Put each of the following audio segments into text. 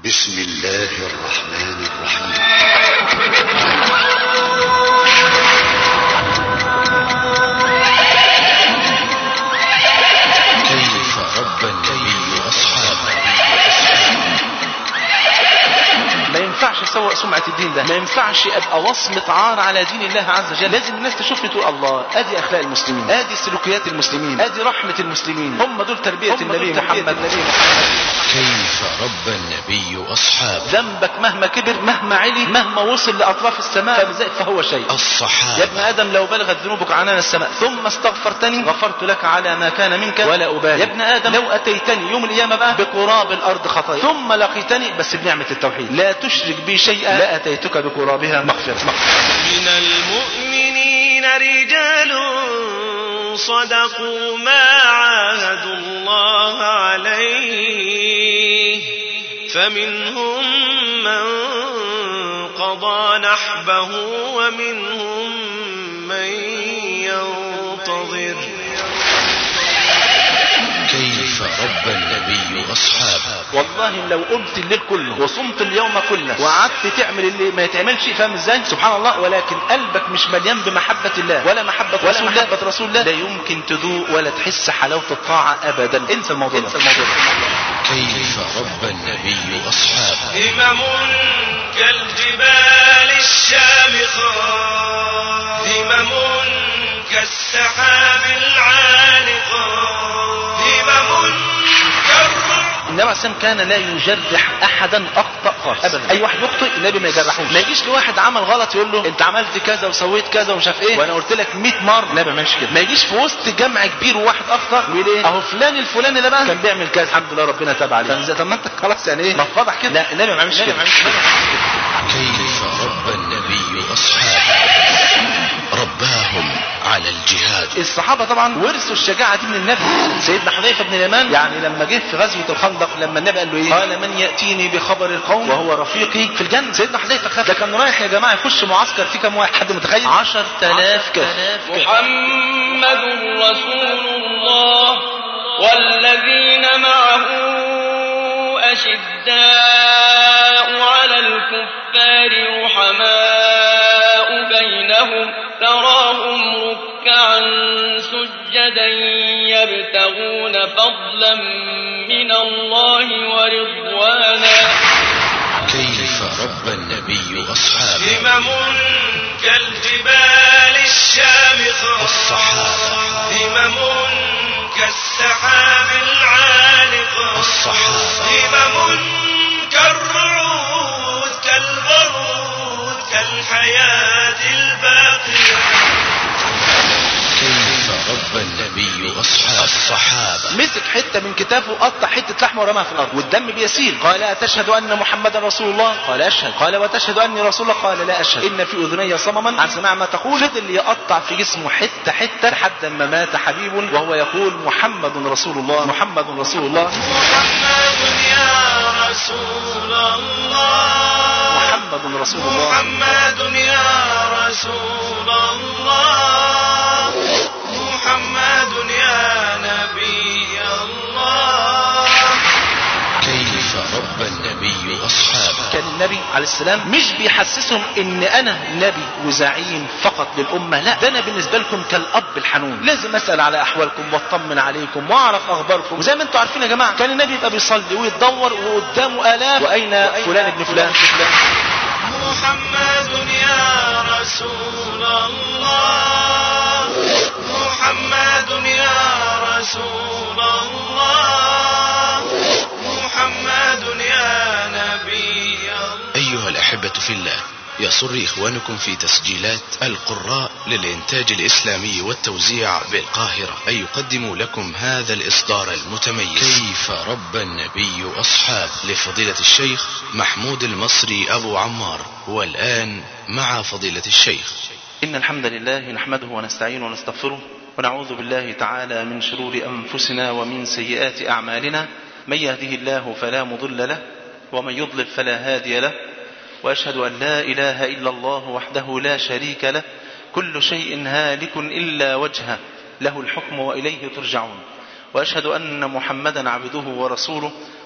بسم الله الرحمن الرحيم. كيف رب النبي أصحابه. ما ينفعش اسوق سمعة الدين ده، ما ينفعش ابقى وصمة عار على دين الله عز وجل. لازم الناس تشوفني تقول الله، ادي اخلاق المسلمين، ادي سلوكيات المسلمين، ادي رحمة المسلمين، هم دول تربية النبي محمد. كيف رب النبي أصحابه. ذنبك مهما كبر، مهما علي، مهما وصل لأطراف السماء فهو شيء. الصحابة. يا ابن آدم لو بلغت ذنوبك عنان السماء ثم استغفرتني غفرت لك على ما كان منك ولا أبالي. يا ابن آدم لو أتيتني يوم القيامة بقى بقراب الأرض خطايا ثم لقيتني بس بنعمة التوحيد لا تشرك بي شيئا لأتيتك بقرابها مغفرة. من المؤمنين رجال صدقوا ما عاهدوا الله عليه فمنهم من قضى نحبه ومنهم من ينتظر. كيف رب النبي أصحابه. والله لو قمت الليل كله وصمت اليوم كله وقعدت تعمل اللي ما يتعملش، فاهم ازاي؟ سبحان الله، ولكن قلبك مش مليان بمحبة الله ولا محبة رسول الله لا يمكن تذوق ولا تحس حلاوة الطاعة ابدا. انسى الموضوع ده. كيف رب النبي أصحابه. همم كالجبال الشامخات همم كالسحاب العالقات همم النبي عليه السلام كان لا يجرح احدا اخطا خالص ابدا. اي واحد يخطئ النبي ما يجرحوش. ما يجيش لواحد عمل غلط يقول له انت عملت كذا وسويت كذا ومش عارف ايه وانا قلت لك 100 مره. النبي ما يعملش كده. ما يجيش في وسط جمع كبير وواحد اخطا ويقول ايه اهو فلان الفلاني ده بقى كان بيعمل كذا الحمد لله ربنا تاب عليه. طب ما انت خلاص يعني ايه مفضح كده. لا النبي ما يعملش كده. كيف رب النبي أصحابه. رباهم على الجهاد. الصحابة طبعا ورثوا الشجاعة دي من النبي. سيدنا حذيفة بن اليمان يعني لما جه في غزوة الخندق لما النبي قال له ايه قال من يأتيني بخبر القوم وهو رفيقي في الجنة. سيدنا حذيفة خاف. ده كان رايح يا جماعة يخش معسكر فيه كام واحد؟ حد متخيل؟ 10,000 كافر. محمد رسول الله والذين معه أشداء على الكفار رحماء بينهم تراهم ركعا سجدا يبتغون فضلا من الله ورضوانا. كيف رب النبي أصحابه. همم كالجبال الشامخات الصحابة. همم كالسحاب العالقات الصحابة. همم كالرعود كالبرود كالحياة الباقية. كيف رب النبي أصحابه. الصحابة. مسك حتة من كتافه قطع حتة لحمه ورماها في الأرض والدم بيسيل. قال أتشهد أن محمدا رسول الله؟ قال أشهد. قال وتشهد أني رسول الله؟ قال لا أشهد. إن في أذني صمما عن سماع ما تقول. فضل يقطع في جسمه حتة حتة لحد ما مات حبيب وهو يقول محمد رسول الله محمد رسول الله محمد يا رسول الله محمد رسول الله محمد يا رسول الله محمد يا نبي الله. كيف رب النبي أصحابه. كان النبي عليه السلام مش بيحسسهم ان انا نبي وزعيم فقط للامه، لا ده انا بالنسبه لكم كالاب الحنون. لازم اسال على احوالكم واطمن عليكم واعرف اخباركم. وزي ما انتم عارفين يا جماعه كان النبي يبقى بيصلي ويتدور وقدامه الاف واين فلان ابن فلان. محمد يا رسول الله محمد يا رسول الله محمد يا نبي الله. أيها الأحبة في الله، يسر إخوانكم في تسجيلات القراء للإنتاج الإسلامي والتوزيع بالقاهرة أن يقدموا لكم هذا الإصدار المتميز كيف رب النبي أصحابه لفضيلة الشيخ محمود المصري أبو عمار. والآن مع فضيلة الشيخ. إن الحمد لله نحمده ونستعينه ونستغفره ونعوذ بالله تعالى من شرور أنفسنا ومن سيئات أعمالنا. من يهده الله فلا مضل له ومن يضلل فلا هادي له. وأشهد أن لا إله إلا الله وحده لا شريك له كل شيء هالك إلا وجهه له الحكم وإليه ترجعون. وأشهد أن محمدا عبده ورسوله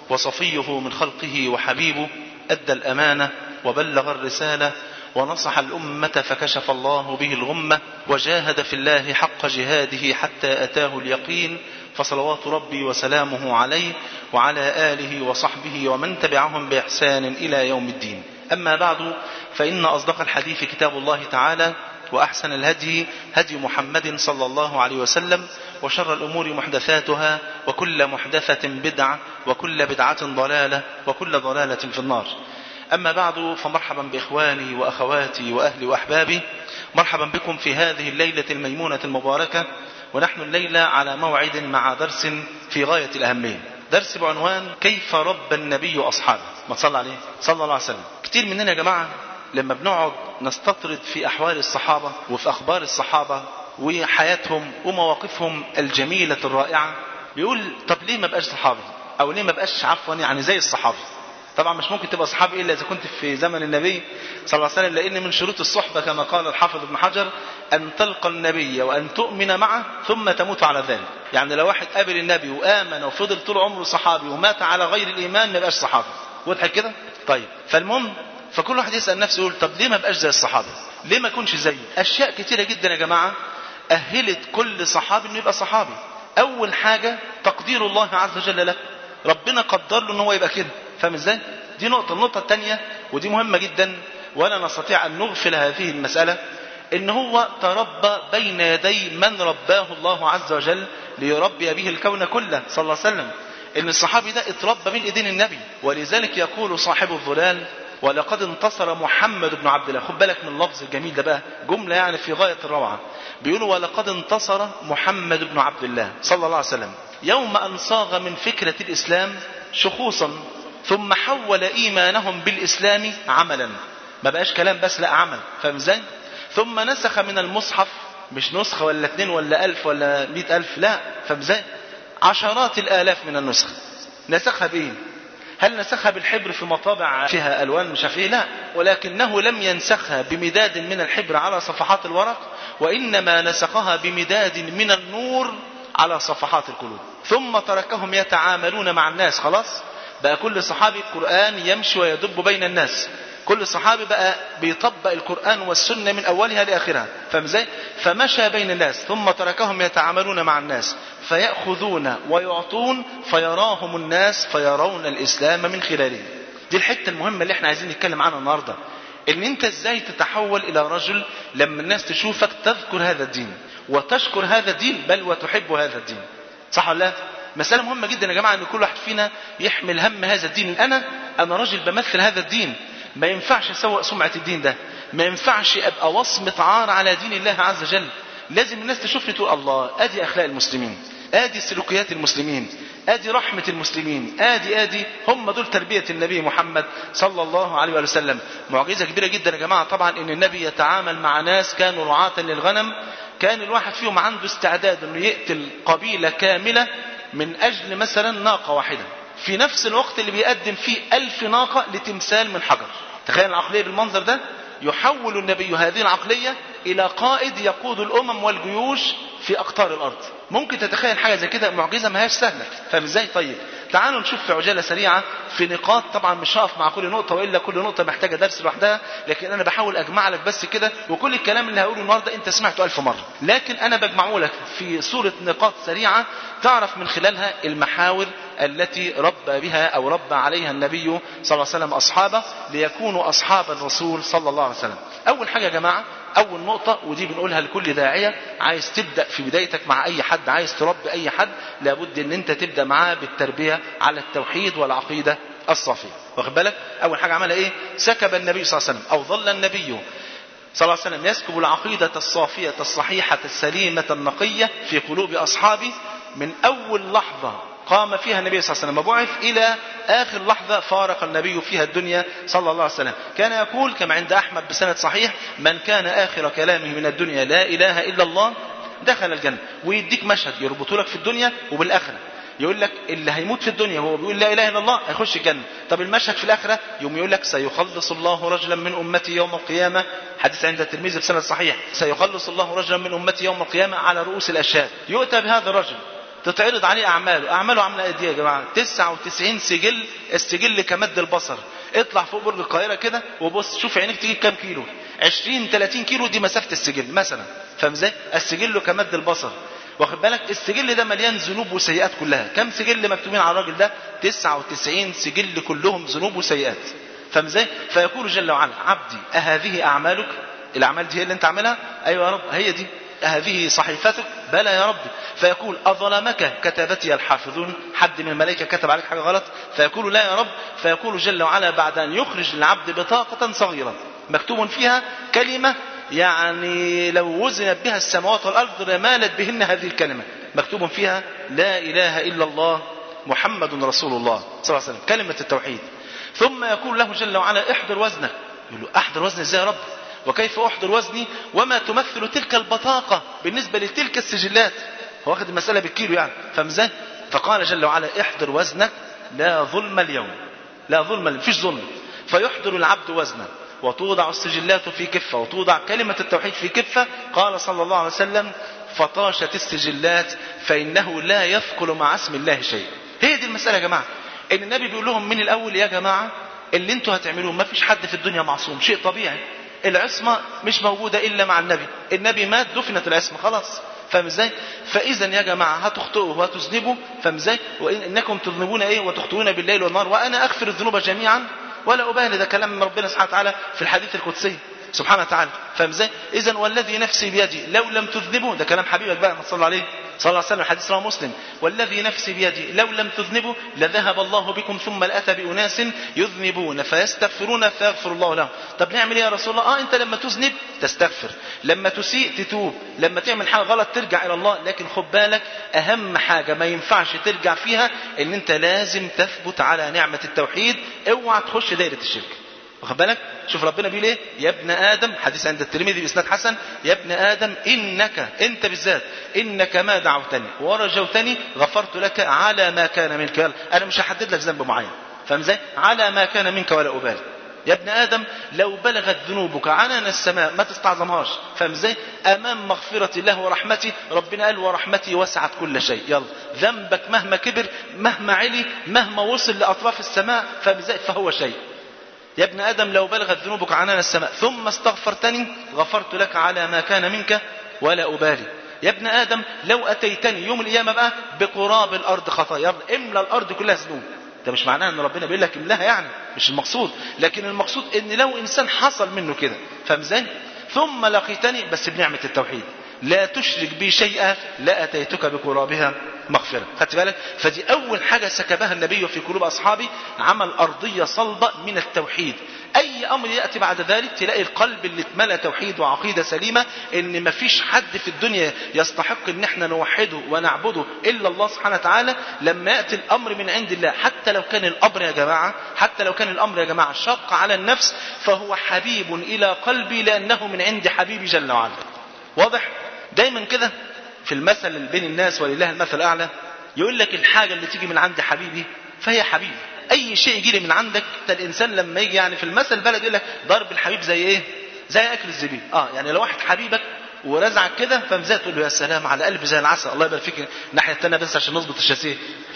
وصفيه من خلقه وحبيبه، أدى الأمانة وبلغ الرسالة ونصح الأمة فكشف الله به الغمة، وجاهد في الله حق جهاده حتى أتاه اليقين، فصلوات ربي وسلامه عليه وعلى آله وصحبه ومن تبعهم بإحسان إلى يوم الدين. أما بعد، فإن أصدق الحديث كتاب الله تعالى، وأحسن الهدي هدي محمد صلى الله عليه وسلم، وشر الأمور محدثاتها، وكل محدثة بدعة، وكل بدعة ضلالة، وكل ضلالة في النار. أما بعد، فمرحبا بإخواني وأخواتي وأهلي وأحبابي، مرحبا بكم في هذه الليلة الميمونة المباركة، ونحن الليلة على موعد مع درس في غاية الأهمية، درس بعنوان كيف ربى النبي أصحابه. ما تصلى عليه صلى الله عليه وسلم. كتير مننا يا جماعة لما بنقعد نستطرد في أحوال الصحابة وفي أخبار الصحابة وحياتهم ومواقفهم الجميلة الرائعة، بيقول طب ليه ما بقاش صحابي، أو ليه ما بقاش يعني زي الصحابي. طبعا مش ممكن تبقى صحابي إلا إذا كنت في زمن النبي صلى الله عليه وسلم، لأن من شروط الصحبة كما قال الحافظ ابن حجر أن تلقى النبي وأن تؤمن معه ثم تموت على ذلك. يعني لو واحد قابل النبي وآمن وفضل طول عمره صحابي ومات على غير الإيمان ما بقاش صحابي. واضح كده؟ طيب، فالمهم فكل واحد يسأل نفسه يقول طب ليه ما بقاش زي الصحابة؟ ليه ما يكونش زيه؟ أشياء كتيرة جدا يا جماعة أهلت كل صحابي إنه يبقى صحابي. أول حاجة تقدير الله عز وجل له، ربنا قدر له إن هو يبقى كده. فاهم إزاي؟ دي نقطة. النقطة الثانية ودي مهمة جدا ولا نستطيع أن نغفل هذه المسألة، إن هو تربى بين يدي من رباه الله عز وجل ليربي به الكون كله صلى الله عليه وسلم. إن الصحابي ده اتربى من إيدين النبي، ولذلك يقول صاحب الظلال ولقد انتصر محمد بن عبد الله. خد بالك من اللفظ الجميل ده بقى، جملة يعني في غاية الروعة. بيقولوا ولقد انتصر محمد بن عبد الله صلى الله عليه وسلم يوم أن صاغ من فكرة الإسلام شخوصا، ثم حول إيمانهم بالإسلام عملا. ما بقاش كلام بس، لا عمل. فاهم ازاي؟ ثم نسخ من المصحف، مش نسخة ولا 2 ولا 1000 ولا 100,000، لا. فاهم ازاي؟ عشرات الآلاف من النسخ. نسخها بإيه؟ هل نسخها بالحبر في مطابع فيها ألوان مش عارف ايه؟ لا، ولكنه لم ينسخها بمداد من الحبر على صفحات الورق، وإنما نسخها بمداد من النور على صفحات القلوب. ثم تركهم يتعاملون مع الناس. خلاص بقى كل صحابي القرآن يمشي ويدب بين الناس، كل صحابي بقى بيطبق القرآن والسنة من أولها لآخرها. فاهم ازاي؟ فمشى بين الناس ثم تركهم يتعاملون مع الناس فيأخذون ويعطون فيراهم الناس فيرون الإسلام من خلاله. دي الحتة المهمة اللي احنا عايزين نتكلم عنها النهاردة، ان انت ازاي تتحول الى رجل لما الناس تشوفك تذكر هذا الدين وتشكر هذا الدين بل وتحب هذا الدين. صح ولا لا؟ مسألة مهمة جدا يا جماعة ان كل واحد فينا يحمل هم هذا الدين. انا رجل بمثل هذا الدين، ما ينفعش اسوء سمعة الدين ده، ما ينفعش ابقى وصمة عار على دين الله عز وجل. لازم الناس تشوفني تقول الله ادي اخلاق المسلمين، ادي سلوكيات المسلمين، ادي رحمة المسلمين، ادي هم دول تربية النبي محمد صلى الله عليه وسلم. معجزة كبيرة جدا يا جماعة طبعا ان النبي يتعامل مع ناس كانوا رعاة للغنم، كان الواحد فيهم عنده استعداد انه يقتل قبيلة كاملة من اجل مثلا ناقة واحدة، في نفس الوقت اللي بيقدم فيه 1000 ناقة لتمثال من حجر. تخيل العقلية بالمنظر ده. يحول النبي هذه العقلية إلى قائد يقود الأمم والجيوش في أقطار الأرض. ممكن تتخيل حاجة زي كده؟ معجزة ما هيش سهلة. فاهم ازاي؟ طيب تعالوا نشوف في عجالة سريعة في نقاط. طبعا مش هقف مع كل نقطة وإلا كل نقطة محتاجة درس لوحدها، لكن أنا بحاول أجمع لك بس كده، وكل الكلام اللي هقوله النهاردة أنت سمعته 1000 مرة، لكن أنا بجمعه لك في صورة نقاط سريعة تعرف من خلالها المحاور التي ربى بها أو ربى عليها النبي صلى الله عليه وسلم أصحابه ليكونوا أصحاب الرسول صلى الله عليه وسلم. أول حاجة يا جماعة، أول نقطة ودي بنقولها لكل داعية عايز تبدأ في بدايتك مع أي حد، عايز تربي أي حد، لابد أن أنت تبدأ معاه بالتربية على التوحيد والعقيدة الصافية. واخد بالك؟ أول حاجة عملها إيه؟ سكب النبي صلى الله عليه وسلم أو ظل النبي صلى الله عليه وسلم يسكب العقيدة الصافية الصحيحة السليمة النقية في قلوب أصحابه من أول لحظة قام فيها النبي صلى الله عليه وسلم وبعث إلى آخر لحظة فارق النبي فيها الدنيا صلى الله عليه وسلم. كان يقول كما عند أحمد بسند صحيح: من كان آخر كلامه من الدنيا لا إله إلا الله دخل الجنة. ويديك مشهد يربطه لك في الدنيا وبالآخرة، يقول لك اللي هيموت في الدنيا وهو بيقول لا إله إلا الله هيخش الجنة. طب المشهد في الآخرة يوم يقول لك: سيخلص الله رجلا من أمتي يوم القيامة، حديث عند الترمذي بسند صحيح: سيخلص الله رجلا من أمتي يوم القيامة على رؤوس الأشهاد. يؤتى بهذا الرجل تتعرض عليه أعماله عاملة قد ايه يا جماعة؟ 99 سجل، السجل كمد البصر. اطلع فوق برج القاهرة كده وبص شوف عينيك تجيب كام كيلو، 20-30 كيلو، دي مسافة السجل مثلا. فاهم ازاي؟ السجل كمد البصر. واخد بالك؟ السجل ده مليان ذنوب وسيئات كلها. كم سجل مكتوبين على الراجل ده؟ 99 سجل كلهم ذنوب وسيئات. فاهم ازاي؟ فيقول جل وعلا: عبدي أهذه أعمالك؟ الأعمال دي هي اللي أنت عاملها؟ أيوة يا رب هي دي. أهذه صحيفتك؟ بلى يا رب. فيقول: أظلمك كتبتي الحافظون؟ حد من الملائكة كتب عليك حاجة غلط؟ فيقول: لا يا رب. فيقول جل وعلا بعد أن يخرج للعبد بطاقة صغيرة مكتوب فيها كلمة يعني لو وزنت بها السماوات والأرض لمالت بهن هذه الكلمة، مكتوب فيها: لا إله إلا الله محمد رسول الله صلى الله عليه وسلم، كلمة التوحيد. ثم يقول له جل وعلا: احضر وزنك. يقول له: احضر وزني ازاي يا رب؟ وكيف احضر وزني وما تمثل تلك البطاقة بالنسبة لتلك السجلات؟ هو واخد المسألة بالكيلو يعني. فاهم ازاي؟ فقال جل وعلا: احضر وزنك، لا ظلم اليوم، لا ظلم، مفيش ظلم. فيحضر العبد وزنه، وتوضع السجلات في كفة، وتوضع كلمة التوحيد في كفة. قال صلى الله عليه وسلم: فطاشت السجلات فإنه لا يثقل مع اسم الله شيء. هي دي المسألة يا جماعة. ان النبي بيقول لهم من الاول: يا جماعة اللي انتوا هتعملوه ما فيش حد في الدنيا معصوم، شيء طبيعي. العصمة مش موجودة الا مع النبي، النبي مات دفنت العصمة خلاص. فاهم ازاي؟ فاذا يا جماعة هتخطئوا وهتذنبوا. فاهم ازاي؟ وانكم تذنبون ايه وتخطئون بالليل والنهار وانا اغفر الذنوب جميعا ولا ابالي. ده كلام من ربنا سبحانه وتعالى في الحديث القدسي سبحانه وتعالى. فاهم ازاي؟ اذا والذي نفسي بيدي لو لم تذنبوا، ده كلام حبيبك بقى ما صلى عليه صلى الله عليه وسلم، الحديث رواه مسلم: والذي نفسي بيدي لو لم تذنبوا لذهب الله بكم ثم لأتى بأناس يذنبون فيستغفرون فيغفر الله لهم. طب نعمل ايه يا رسول الله؟ انت لما تذنب تستغفر، لما تسيء تتوب، لما تعمل حاجه غلط ترجع الى الله. لكن خد بالك اهم حاجه ما ينفعش ترجع فيها ان انت لازم تثبت على نعمه التوحيد، اوعى تخش دايره الشرك. واخد بالك؟ شوف ربنا بيقول ايه: يا ابن ادم، حديث عند الترمذي باسناد حسن: يا ابن ادم انك، انت بالذات، انك ما دعوتني ورجوتني غفرت لك على ما كان منك. انا مش هحدد لك ذنب معين. فاهم ازاي؟ على ما كان منك ولا ابالي. يا ابن ادم لو بلغت ذنوبك عنان السماء ما تستعظمهاش. فاهم ازاي؟ امام مغفرة الله ورحمته، ربنا قال: ورحمتي وسعت كل شيء. يلا ذنبك مهما كبر، مهما علي، مهما وصل لاطراف السماء، فاهم ازاي؟ فهو شيء. يا ابن آدم لو بلغت ذنوبك عنان السماء ثم استغفرتني غفرت لك على ما كان منك ولا أبالي. يا ابن آدم لو أتيتني يوم القيامة بقى بقراب الأرض خطايا، املى الأرض كلها ذنوب. ده مش معناه ان ربنا بيقول لك املاها يعني، مش المقصود. لكن المقصود ان لو إنسان حصل منه كده، فاهم ازاي؟ ثم لقيتني بس بنعمة التوحيد لا تشرك بي شيئا لأتيتك بقرابها مغفرة. خدت بالك؟ فدي أول حاجة سكبها النبي في قلوب أصحابه، عمل أرضية صلبة من التوحيد. أي أمر يأتي بعد ذلك تلاقي القلب اللي اتملأ توحيد وعقيدة سليمة، إن مفيش حد في الدنيا يستحق إن احنا نوحده ونعبده إلا الله سبحانه وتعالى. لما يأتي الأمر من عند الله، حتى لو كان الأمر يا جماعة، حتى لو كان الأمر يا جماعة شق على النفس، فهو حبيب إلى قلبي لأنه من عند حبيبي جل وعلا. واضح؟ دايما كده في المثل بين الناس ولله المثل الأعلى، يقول لك الحاجة اللي تيجي من عند حبيبي فهي حبيبي. أي شيء يجي لي من عندك، الإنسان لما يجي يعني في المثل البلد يقول لك ضرب الحبيب زي إيه؟ زي أكل الزبيب. يعني لو واحد حبيبك ورزعك كده فمزاي تقول له يا سلام على قلب زي العسل، الله يبارك فيك، الناحية التانية بس عشان نظبط الشاسيه.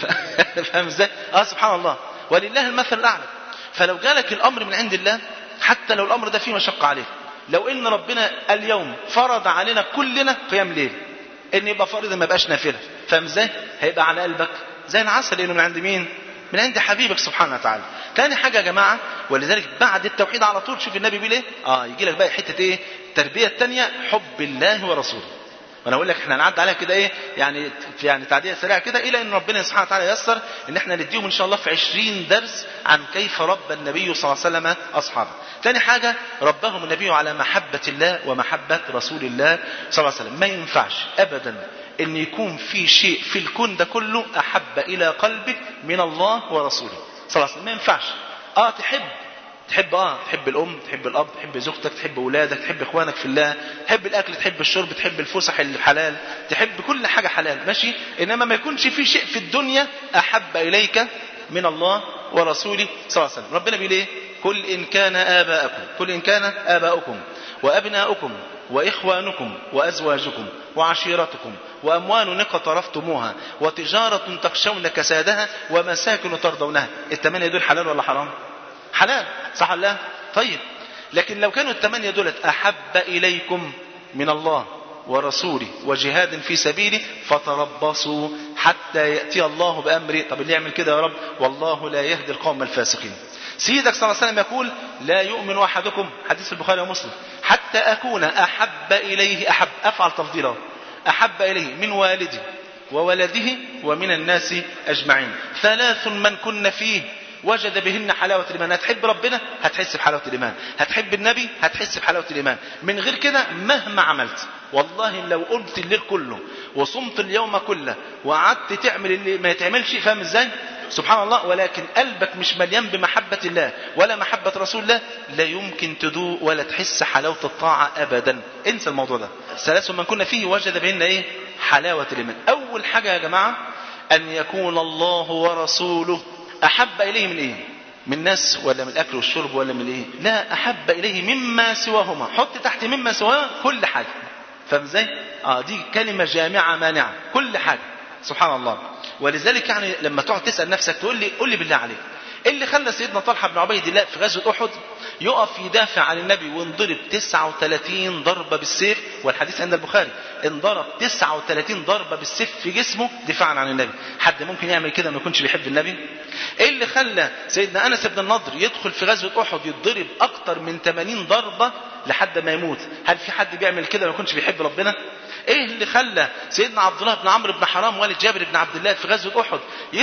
فاهم ازاي؟ سبحان الله، ولله المثل الأعلى. فلو جالك الأمر من عند الله، حتى لو الأمر ده فيه مشقة عليك، لو ان ربنا اليوم فرض علينا كلنا قيام ليل، ان يبقى فرض ما يبقاش نافله، فاهم ازاي؟ هيبقى على قلبك زي العسل، لانه من عند مين؟ من عند حبيبك سبحانه وتعالى. تاني حاجه يا جماعه، ولذلك بعد التوحيد على طول شوف النبي بيقول ايه؟ يجي لك بقى حته ايه؟ التربيه الثانيه، حب الله ورسوله. وانا اقول لك احنا هنعدي عليها كده ايه يعني تعديه سريعه كده، الى ان ربنا سبحانه وتعالى ييسر ان احنا نديهم ان شاء الله في 20 درس عن كيف ربى النبي صلى الله عليه وسلم اصحابه. ثاني حاجه، ربهم النبي على محبه الله ومحبه رسول الله صلى الله عليه وسلم. ما ينفعش ابدا ان يكون في شيء في الكون ده كله احب الى قلبك من الله ورسوله صلى الله عليه وسلم. ما ينفعش تحب الام، تحب الاب، تحب زوجتك، تحب اولادك، تحب اخوانك في الله، تحب الاكل، تحب الشرب، تحب الفسح الحلال، تحب كل حاجه حلال، ماشي. انما ما يكونش في شيء في الدنيا احب اليك من الله ورسوله صلى الله عليه وسلم. ربنا بيقول ايه؟ قل ان كان اباؤكم وابناؤكم وإخوانكم وأزواجكم وعشيرتكم وأموال اقترفتموها وتجارة تخشون كسادها ومساكن ترضونها. الثمانية دول حلال ولا حرام؟ حلال، صح ولا لا؟ طيب، لكن لو كانوا الثمانية دول أحب إليكم من الله ورسوله وجهاد في سبيله فتربصوا حتى يأتي الله بأمره. طب اللي يعمل كده يا رب؟ والله لا يهدي القوم الفاسقين. سيدك صلى الله عليه وسلم يقول لا يؤمن أحدكم، حديث البخاري ومسلم، حتى أكون أحب إليه، أحب أفعل تفضيله، أحب إليه من والده وولده ومن الناس أجمعين. ثلاث من كن فيه وجد بهن حلاوة الإيمان. هتحب ربنا هتحس بحلاوة الإيمان، هتحب النبي هتحس بحلاوة الإيمان. من غير كده مهما عملت، والله لو قلت الليل كله وصمت اليوم كله وقعدت تعمل اللي ما يتعملش، فاهم ازاي؟ سبحان الله، ولكن قلبك مش مليان بمحبة الله ولا محبة رسول الله، لا يمكن تدوق ولا تحس حلاوة الطاعة أبدا. انسى الموضوع ده. ثلاث من كنا فيه وجد بهن ايه؟ حلاوة الإيمان. أول حاجة يا جماعة أن يكون الله ورسوله أحب إليه من إيه؟ من الناس ولا من الأكل والشرب ولا من إيه؟ لا، أحب إليه مما سواهما. حط تحت مما سواه كل حاجة. فاهم ازاي؟ دي كلمة جامعة مانعة، كل حاجة. سبحان الله. ولذلك يعني لما تقعد تسأل نفسك قول لي بالله عليك، إيه اللي خلى سيدنا طلحة بن عبيد الله في غزوة أحد يقف يدافع عن النبي وانضرب 39 ضربة بالسيف؟ والحديث عند البخاري، انضرب 39 ضربة بالسيف في جسمه دفاعا عن النبي. حد ممكن يعمل كده ما يكونش بيحب النبي؟ ايه اللي خلى سيدنا أنس بن النضر يدخل في غزوة أحد يتضرب أكتر من 80 ضربة لحد ما يموت؟ هل في حد بيعمل كده ما يكونش بيحب ربنا؟ ايه اللي خلى سيدنا عبد الله بن عمرو بن حرام والد جابر بن عبد الله في غزوة أحد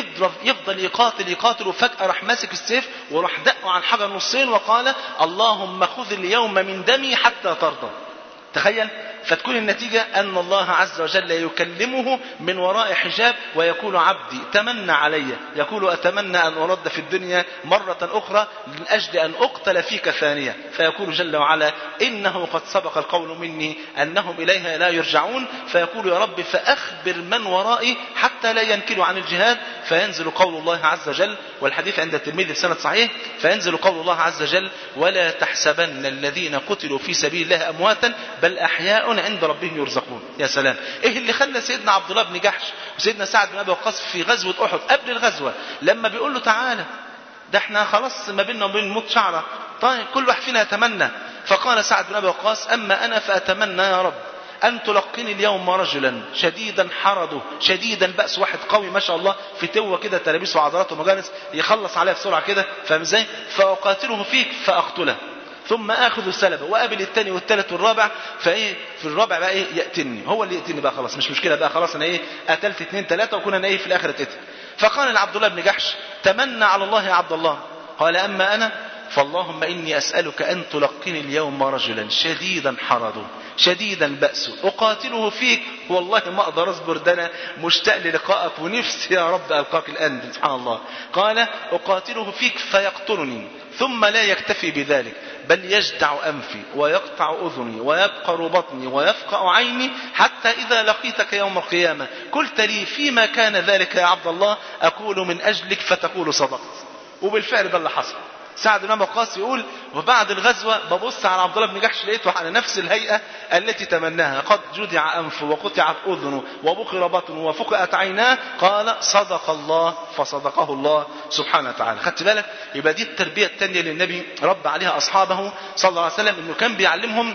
يفضل يقاتل وفجأة راح ماسك السيف وراح دقه عن حجر نصين وقال اللهم خذ اليوم من دمي حتى ترضى؟ تخيل. فتكون النتيجة أن الله عز وجل يكلمه من وراء حجاب ويقول عبدي تمنى علي، يقول أتمنى أن أرد في الدنيا مرة أخرى من أجل أن أقتل فيك ثانية. فيقول جل وعلا إنه قد سبق القول مني أنهم إليها لا يرجعون. فيقول يا رب فأخبر من ورائي حتى لا ينكلوا عن الجهاد. فينزل قول الله عز وجل، والحديث عند الترمذي بسند صحيح، فينزل قول الله عز وجل ولا تحسبن الذين قتلوا في سبيل الله أمواتا بل أحياء عند ربهم يرزقون. يا سلام. ايه اللي خلى سيدنا عبد الله بن جحش وسيدنا سعد بن ابي وقاص في غزوه احد قبل الغزوه لما بيقول له تعالى ده احنا خلاص ما بيننا وبين الموت شعره، طيب كل واحد فينا يتمنى. فقال سعد بن ابي وقاص اما انا فاتمنى يا رب أن تلقني اليوم رجلا شديدا حرده شديدا بأس، واحد قوي ما شاء الله في توه كده تلابيس وعضلات ومجالس يخلص عليها بسرعة كده، فاهم ازاي؟ فأقاتله فيك فأقتله ثم آخذ السلبة وقابل الثاني والثالث والرابع، فايه في الرابع بقى ايه يقتلني، هو اللي يقتلني بقى خلاص مش مشكلة بقى، خلاص انا ايه قتلت 2 3 وكنا انا ايه في الآخر اتقتل. فقال لعبد الله بن جحش تمنى على الله يا عبد الله. قال أما أنا فاللهم إني أسألك أن تلقني اليوم رجلا شديدا حرده شديدا بأسه أقاتله فيك، والله ما أقدر أصبر، ده أنا مشتاق للقائك ونفسي يا رب ألقاك الآن. سبحان الله. قال أقاتله فيك فيقتلني ثم لا يكتفي بذلك بل يجدع أنفي ويقطع أذني ويبقر بطني ويفقع عيني حتى إذا لقيتك يوم القيامة قلت لي فيما كان ذلك يا عبد الله أقول من أجلك فتقول صدقت. وبالفعل ده اللي حصل. سعد بن وقاص يقول وبعد الغزوة ببص على عبد الله بن جحش لقيته على نفس الهيئة التي تمناها، قد جدع أنفه وقطعت أذنه وبقر بطنه وفقأت عيناه. قال صدق الله فصدقه الله سبحانه وتعالى. خدت بالك؟ يبقى دي التربية الثانية للنبي رب عليها أصحابه صلى الله عليه وسلم، إنه كان بيعلمهم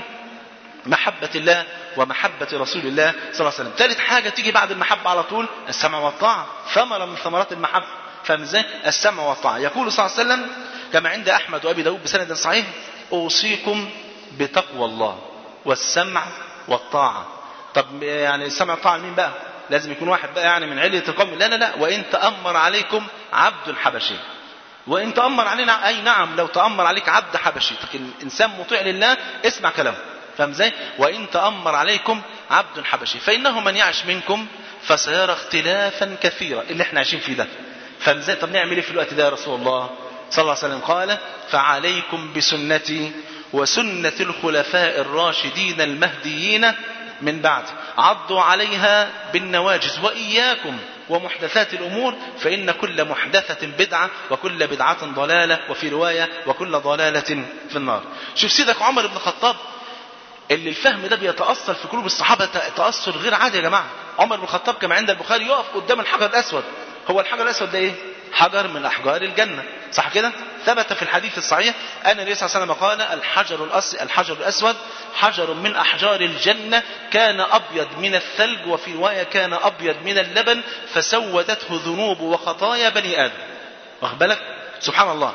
محبة الله ومحبة رسول الله صلى الله عليه وسلم. ثالث حاجة تيجي بعد المحبة على طول السمع والطاعة، ثمرة من ثمرات المحبة. فاهم ازاي؟ السمع والطاعة. يقول صلى الله عليه وسلم كما عند أحمد وأبي داود بسند صحيح أوصيكم بتقوى الله والسمع والطاعة. طب يعني السمع والطاعة لمين بقى؟ لازم يكون واحد بقى يعني من علية القوم؟ لا وإن تأمر عليكم عبد حبشي، وإن تأمر علينا أي نعم لو تأمر عليك عبد حبشي، لكن إنسان مطيع لله اسمع كلامه. فاهم ازاي؟ وإن تأمر عليكم عبد حبشي فإنه من يعش منكم فسيرى اختلافا كثيرا، اللي احنا عايشين فيه ده. فاهم ازاي؟ طب نعمل ايه في الوقت ده يا رسول الله صلى الله عليه وسلم؟ قال فعليكم بسنتي وسنة الخلفاء الراشدين المهديين من بعد عضوا عليها بالنواجذ وإياكم ومحدثات الأمور فإن كل محدثة بدعة وكل بدعة ضلالة وفي رواية وكل ضلالة في النار. شوف سيدك عمر بن الخطاب اللي الفهم ده بيتأثر في قلوب الصحابة تأثر غير عادي يا جماعة. عمر بن الخطاب كما عند البخاري يقف قدام الحجر الأسود. هو الحجر الأسود ده إيه؟ حجر من أحجار الجنة، صح كده؟ ثبت في الحديث الصحيح أن النبي صلى الله عليه وسلم قال الحجر الأسود حجر من أحجار الجنة كان أبيض من الثلج، وفي رواية كان أبيض من اللبن فسودته ذنوب وخطايا بني آدم. واخد بالك؟ سبحان الله.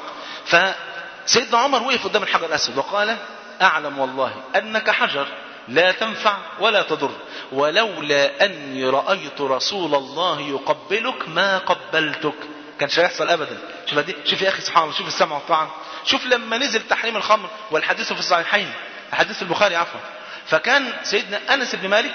فسيدنا عمر وقف قدام الحجر الأسود وقال أعلم والله أنك حجر لا تنفع ولا تضر، ولولا أني رأيت رسول الله يقبلك ما قبلتك. كانش هيحصل أبدا. شوف يا أخي سبحان الله، شوف السمع والطاعة. شوف لما نزل تحريم الخمر والحديث في الصحيحين، حديث البخاري عفوا، فكان سيدنا أنس بن مالك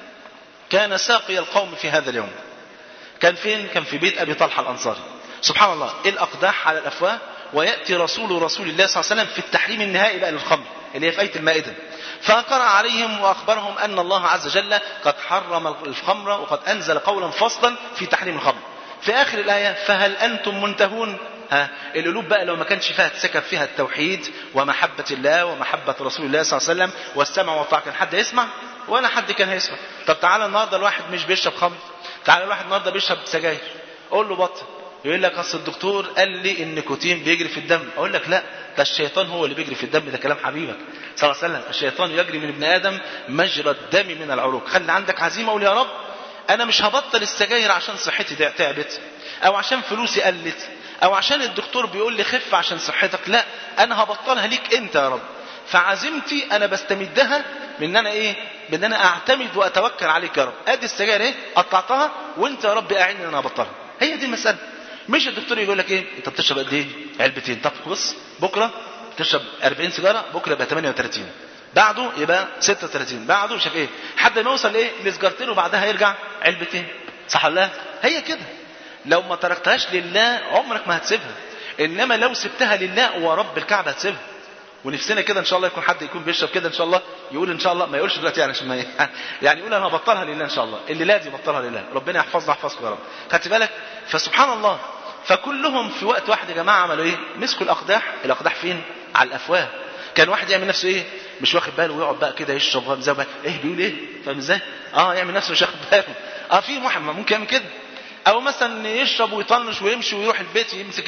كان ساقي القوم في هذا اليوم. كان فين؟ كان في بيت أبي طلحة الأنصاري. سبحان الله، الأقداح على الأفواه، ويأتي رسول الله صلى الله عليه وسلم في التحريم النهائي بقى للخمر اللي هي في آية المائدة، فقرأ عليهم وأخبرهم أن الله عز وجل قد حرم الخمر وقد أنزل قولا فصلا في تحريم الخمر. في آخر الآية فهل أنتم منتهون؟ القلوب بقى لو ما كانش فيها تسكب فيها التوحيد ومحبة الله ومحبة رسول الله صلى الله عليه وسلم والسمع والطاعة، كان حد يسمع؟ ولا حد كان هيسمع. طب تعالى النهارده الواحد مش بيشرب خمر، تعالى الواحد النهارده بيشرب سجاير، قول له بطل، يقول لك اصل الدكتور قال لي النيكوتين بيجري في الدم. اقول لك لا، ده الشيطان هو اللي بيجري في الدم. ده كلام حبيبك صلى الله عليه وسلم، الشيطان يجري من ابن ادم مجرى الدم من العروق. خلي عندك عزيمه، قول يا رب انا مش هبطل السجاير عشان صحتي تعبت، او عشان فلوسي قلت، او عشان الدكتور بيقول لي خف عشان صحتك. لا، انا هبطلها ليك انت يا رب. فعزيمتي انا بستمدها من انا ايه؟ بان انا اعتمد واتوكل عليك يا رب. ادي السجاير ايه؟ قطعتها وانت يا رب اعني ان انا ابطلها. هي دي المساله. مش الدكتور يقول لك ايه انت بتشرب قد ايه؟ علبتين. طب بص، بكره تشرب 40 سيجاره، بكره يبقى 38، بعده يبقى 36، بعده شاف ايه حد ما يوصل ايه لسجارتين وبعدها يرجع علبتين. صح ولا لا؟ هي كده. لو ما تركتهاش لله عمرك ما هتسيبها، انما لو سبتها لله ورب الكعبه هتسيبها. ونفسنا كده ان شاء الله يكون حد يكون بيشرب كده ان شاء الله يقول ان شاء الله، ما يقولش دلوقتي يعني عشان ما يعني يقول انا هبطلها لله ان شاء الله، اللي لازم يبطلها لله. ربنا يحفظنا يحفظكم يا رب. خدت بالك؟ فسبحان الله، فكلهم في وقت واحد يا جماعه عملوا ايه؟ مسكوا الاقداح فين؟ على الافواه. كان واحد يعمل نفسه ايه؟ مش واخد باله ويقعد بقى كده يشرب زي ايه بيقول ايه؟ فاهم ازاي؟ يعمل نفسه مش واخد باله. في واحد ممكن يعمل كده، او مثلا يشرب ويطنش ويمشي ويروح البيت يمسك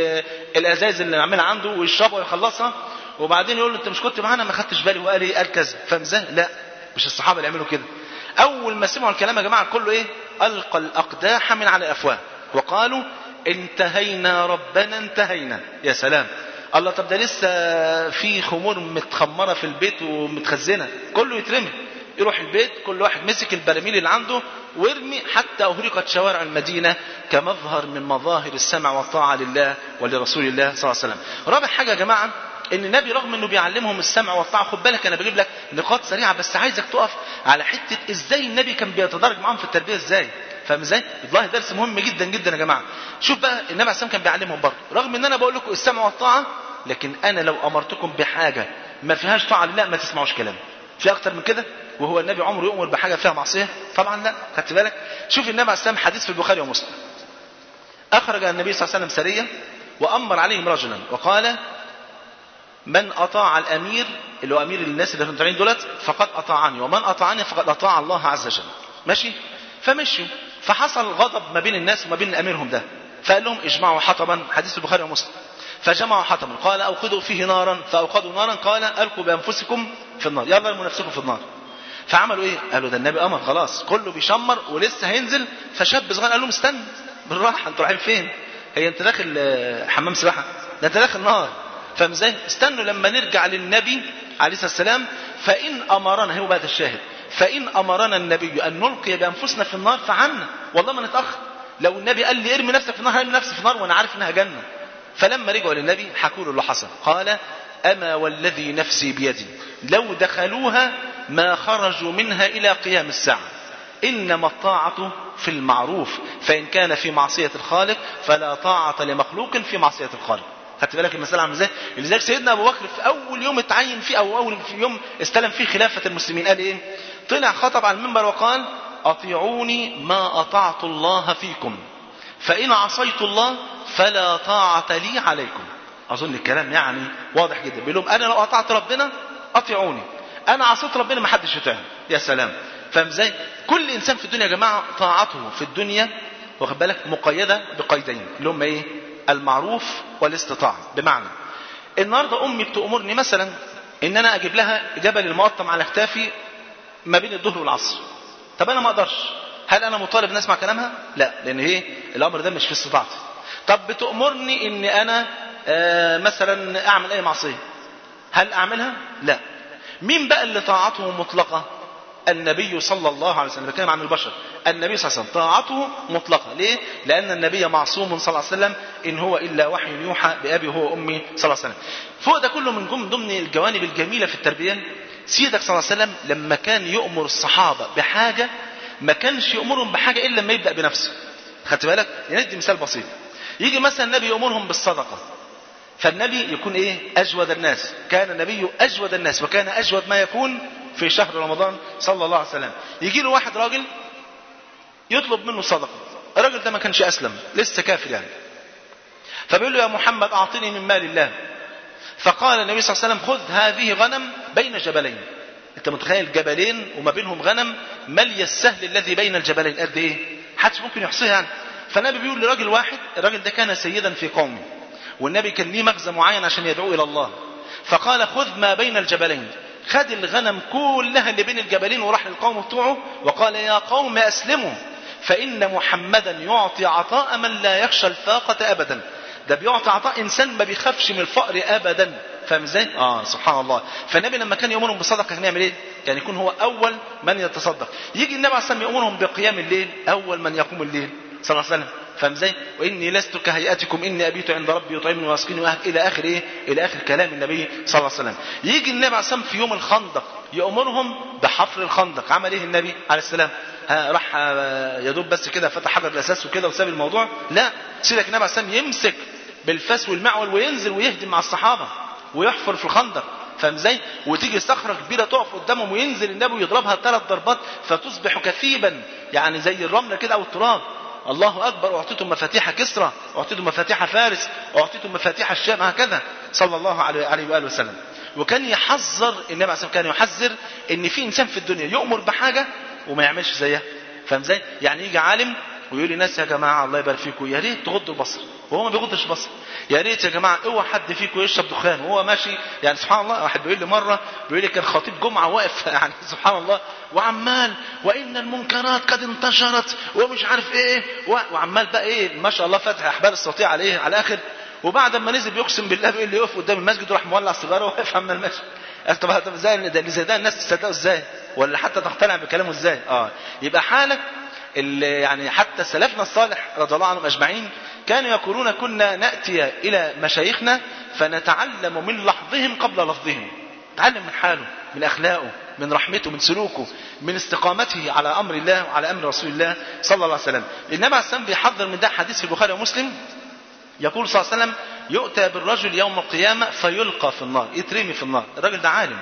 الازاز اللي عاملها عنده ويشربها ويخلصها، وبعدين يقول له انت مش كنت معانا ما خدتش بالي وقال ايه؟ قال كذا. فاهم ازاي؟ لا، مش الصحابه اللي يعملوا كده. اول ما سمعوا الكلام يا جماعه كله ايه؟ القى الاقداح من على الافواه وقالوا انتهينا ربنا انتهينا. يا سلام الله. طب ده لسه في خمور متخمره في البيت ومتخزنه، كله يترمي. يروح البيت كل واحد مسك البراميل اللي عنده وارمي، حتى أهرقت شوارع المدينة كمظهر من مظاهر السمع والطاعة لله ولرسول الله صلى الله عليه وسلم. رابع حاجة يا جماعة، ان النبي رغم انه بيعلمهم السمع والطاعة، خد بالك انا بجيب لك نقاط سريعة بس عايزك تقف على حتة ازاي النبي كان بيتدرج معاهم في التربية ازاي. فاهم ازاي؟ والله درس مهم جدا جدا يا جماعة. شوف بقى النبي عليه الصلاة والسلام كان بيعلمهم برضه، رغم ان انا بقول لكم السمع والطاعة، لكن انا لو امرتكم بحاجة ما فيهاش طاعة لله ما تسمعوش كلامي. في اكتر من كده؟ وهو النبي عمره يؤمر بحاجة فيها معصية؟ طبعا لا. خدت بالك؟ شوف النبي عليه الصلاة والسلام حديث في البخاري ومسلم، اخرج النبي صلى الله عليه وسلم سرية وامر عليهم رجلا وقال من اطاع الامير اللي هو امير الناس اللي طالعين دولت فقد اطاعني، ومن اطاعني فقد اطاع الله عز وجل. ماشي؟ فمشوا، فحصل غضب ما بين الناس وما بين اميرهم ده، فقال لهم اجمعوا حطبا، حديث البخاري ومسلم. فجمعوا حطبا، قال اوقدوا فيه نارا، فاوقدوا نارا، قال القوا بانفسكم في النار، يلا ارموا نفسكم في النار. فعملوا ايه؟ قالوا ده النبي امر خلاص، كله بيشمر ولسه هينزل. فشاب صغير قال لهم استنى بالراحه، انتوا رايحين فين؟ هي انت داخل حمام سباحه؟ ده انت داخل نار. فاهم ازاي؟ استنوا لما نرجع للنبي عليه الصلاه والسلام، فان امرنا، هو بقى الشاهد، فان امرنا النبي ان نلقي بانفسنا في النار فعنا، والله ما نتاخر. لو النبي قال لي ارمي نفسك في النار هرمي نفسي في النار وانا عارف انها جنه. فلما رجعوا للنبي حكوا له اللي حصل، قال اما والذي نفسي بيدي لو دخلوها ما خرجوا منها الى قيام الساعه، انما الطاعه في المعروف، فان كان في معصيه الخالق فلا طاعه لمخلوق في معصيه الخالق. خدت بالك المساله عامله ازاي؟ لذلك سيدنا ابو بكر في اول يوم اتعين فيه او اول يوم استلم فيه خلافه المسلمين قال ايه؟ طلع خطب على المنبر وقال اطيعوني ما اطعت الله فيكم، فان عصيت الله فلا طاعه لي عليكم. اظن الكلام يعني واضح جدا. بيقول لهم انا لو اطعت ربنا اطيعوني، انا عصيت ربنا ما حدش يطيعني. يا سلام. فاهم ازاي؟ كل انسان في الدنيا يا جماعه طاعته في الدنيا واخد بالك مقيده بقيدين اللي هم ايه؟ المعروف والاستطاعه. بمعنى النهارده امي بتامرني مثلا ان انا اجيب لها جبل المقطم على كتافي ما بين الظهر والعصر. طب انا ما اقدرش، هل انا مطالب ان اسمع كلامها؟ لا، لان ايه؟ الامر ده مش في استطاعتي. طب بتامرني ان انا مثلا اعمل اي معصيه، هل اعملها؟ لا. مين بقى اللي طاعته مطلقه؟ النبي صلى الله عليه وسلم. بتكلم عن البشر. النبي صلى الله عليه وسلم طاعته مطلقه. ليه؟ لان النبي معصوم صلى الله عليه وسلم، ان هو الا وحي يوحى بابي هو امي صلى الله عليه وسلم. فوق ده كله من ضمن الجوانب الجميله في التربيه، سيدك صلى الله عليه وسلم لما كان يؤمر الصحابه بحاجه ما كانش يأمرهم بحاجه الا لما يبدا بنفسه. خدت بالك؟ ندي مثال بسيط. يجي مثلا النبي يأمرهم بالصدقه، فالنبي يكون ايه؟ اجود الناس. كان النبي اجود الناس، وكان اجود ما يكون في شهر رمضان صلى الله عليه وسلم. يجي له واحد راجل يطلب منه صدقه، الراجل ده ما كانش اسلم، لسه كافر يعني. فبيقول له يا محمد اعطني من مال الله. فقال النبي صلى الله عليه وسلم خذ هذه غنم بين جبلين. انت متخيل جبلين وما بينهم غنم ماليه السهل الذي بين الجبلين قد ايه؟ حدش ممكن يحصيها يعني. فالنبي بيقول لراجل واحد، الراجل ده كان سيدا في قومه، والنبي كان ليه مغزى معين عشان يدعو الى الله. فقال خذ ما بين الجبلين. خد الغنم كلها اللي بين الجبلين وراح للقوم بتوعه وقال يا قوم اسلموا فان محمدا يعطي عطاء من لا يخشى الفاقة ابدا. ده بيعطي عطاء انسان ما بيخافش من الفقر ابدا. فاهم ازاي؟ سبحان الله. فالنبي لما كان يأمرهم بالصدقه كان يعمل ايه؟ كان يكون هو اول من يتصدق. يجي النبي عليه الصلاه والسلام يأمرهم بقيام الليل، اول من يقوم الليل صلى الله عليه وسلم. فاهم ازاي؟ واني لست كهيئتكم اني ابيت عند ربي يطعمني ويسقيني واهل الى اخر ايه؟ الى اخر كلام النبي صلى الله عليه وسلم. يجي النبي عليه الصلاه والسلام في يوم الخندق يأمرهم بحفر الخندق. عمل ايه النبي عليه السلام؟ راح يدوب بس كده فتح حجر الاساس وكده وساب الموضوع؟ لا، سيدك النبي عليه الصلاه والسلام يمسك بالفاس والمعول وينزل ويهدم مع الصحابه ويحفر في الخندق. فاهم ازاي؟ وتيجي صخره كبيره تقف قدامهم وينزل النبي ويضربها 3 ضربات فتصبح كثيبا يعني زي الرمله كده او التراب. الله اكبر. اعطيتم مفاتيح كسرى، اعطيتم مفاتيح فارس، اعطيتم مفاتيح الشام، هكذا صلى الله عليه واله وسلم. وكان يحذر النبي عليه الصلاه والسلام، كان يحذر ان في انسان في الدنيا يؤمر بحاجه وما يعملش زيها. فاهم ازاي؟ يعني يجي عالم ويقول للناس يا جماعه الله يبارك فيكم يا ريت تغضوا البصر، وهو ما بيغضش البصر. يا ريت يا جماعه اوعى حد فيكم يشرب دخان وهو ماشي. يعني سبحان الله، واحد بيقول لي مره، بيقول لي كان خطيب جمعه واقف يعني سبحان الله وعمال وان المنكرات قد انتشرت ومش عارف ايه وعمال بقى ايه ما شاء الله فاتح احبال الصوتيه عليه على الاخر. وبعد ما نزل بيقسم بالله بيقول لي يقف قدام المسجد وراح مولع سيجاره واقف عمال ماشي. طب ازاي ده اللي زي ده الناس تصدقه ازاي؟ ولا حتى تقتنع بكلامه ازاي؟ يبقى حالك اللي يعني حتى سلفنا الصالح رضي الله عنهم اجمعين كانوا يقولون كنا ناتي الى مشايخنا فنتعلم من لحظهم قبل لفظهم. تعلم من حاله، من اخلاقه، من رحمته، من سلوكه، من استقامته على امر الله وعلى امر رسول الله صلى الله عليه وسلم. النبي عليه السلام بيحذر من ده. حديث في البخاري ومسلم يقول صلى الله عليه وسلم يؤتى بالرجل يوم القيامه فيلقى في النار، يترمي في النار. الراجل ده عالم،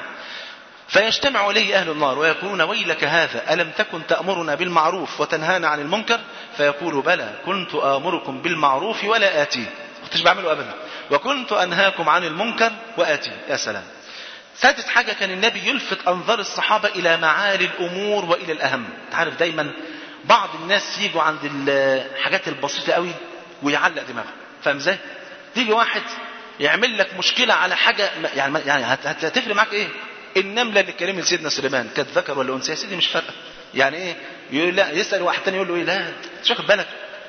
فيجتمع إليه أهل النار ويقولون ويلك هذا ألم تكن تأمرنا بالمعروف وتنهانا عن المنكر؟ فيقول بلى كنت آمركم بالمعروف ولا آتيه، كنتش بعمله أبدا، وكنت أنهاكم عن المنكر وآتيه. يا سلام. سادس حاجة، كان النبي يلفت أنظار الصحابة إلى معالي الأمور وإلى الأهم. تعرف دايما بعض الناس يجوا عند الحاجات البسيطة قوي ويعلق دماغه. فاهم ازاي؟ تيجي واحد يعمل لك مشكلة على حاجة يعني هتفرق معاك ايه؟ النملة اللي كلمت سيدنا سليمان كانت ذكر ولا انثى؟ يا سيدي مش فارقه. يعني ايه؟ يقول لا، يسال واحد ثاني يقول له ايه؟ لا مش واخد بالك،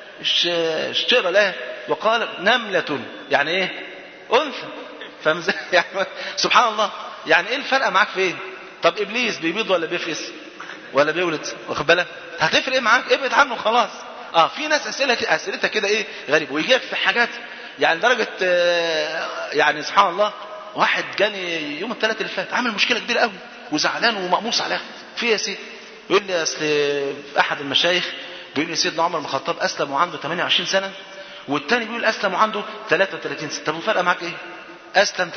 الشجره لا وقال نملة يعني ايه؟ انثى. فاهم ازاي؟ يعني سبحان الله. يعني ايه الفرق معاك في ايه؟ طب ابليس بيبيض ولا بيفقس ولا بيولد؟ واخد بالك؟ هتفرق ايه معاك؟ ابعد عنه خلاص. في ناس اسئلتها كده ايه غريب، ويجيك في حاجات يعني درجه يعني سبحان الله. واحد جاني يوم الثلاث اللي فات عامل مشكله كبيره قوي وزعلان ومقموص عليها. في يا سيدي يقول لي اصل احد المشايخ بيقول لي سيدنا عمر بن الخطاب اسلم وعنده 28 سنه، والثاني بيقول اسلم وعنده 33 سنه. طب الفرق معاك ايه؟ اسلم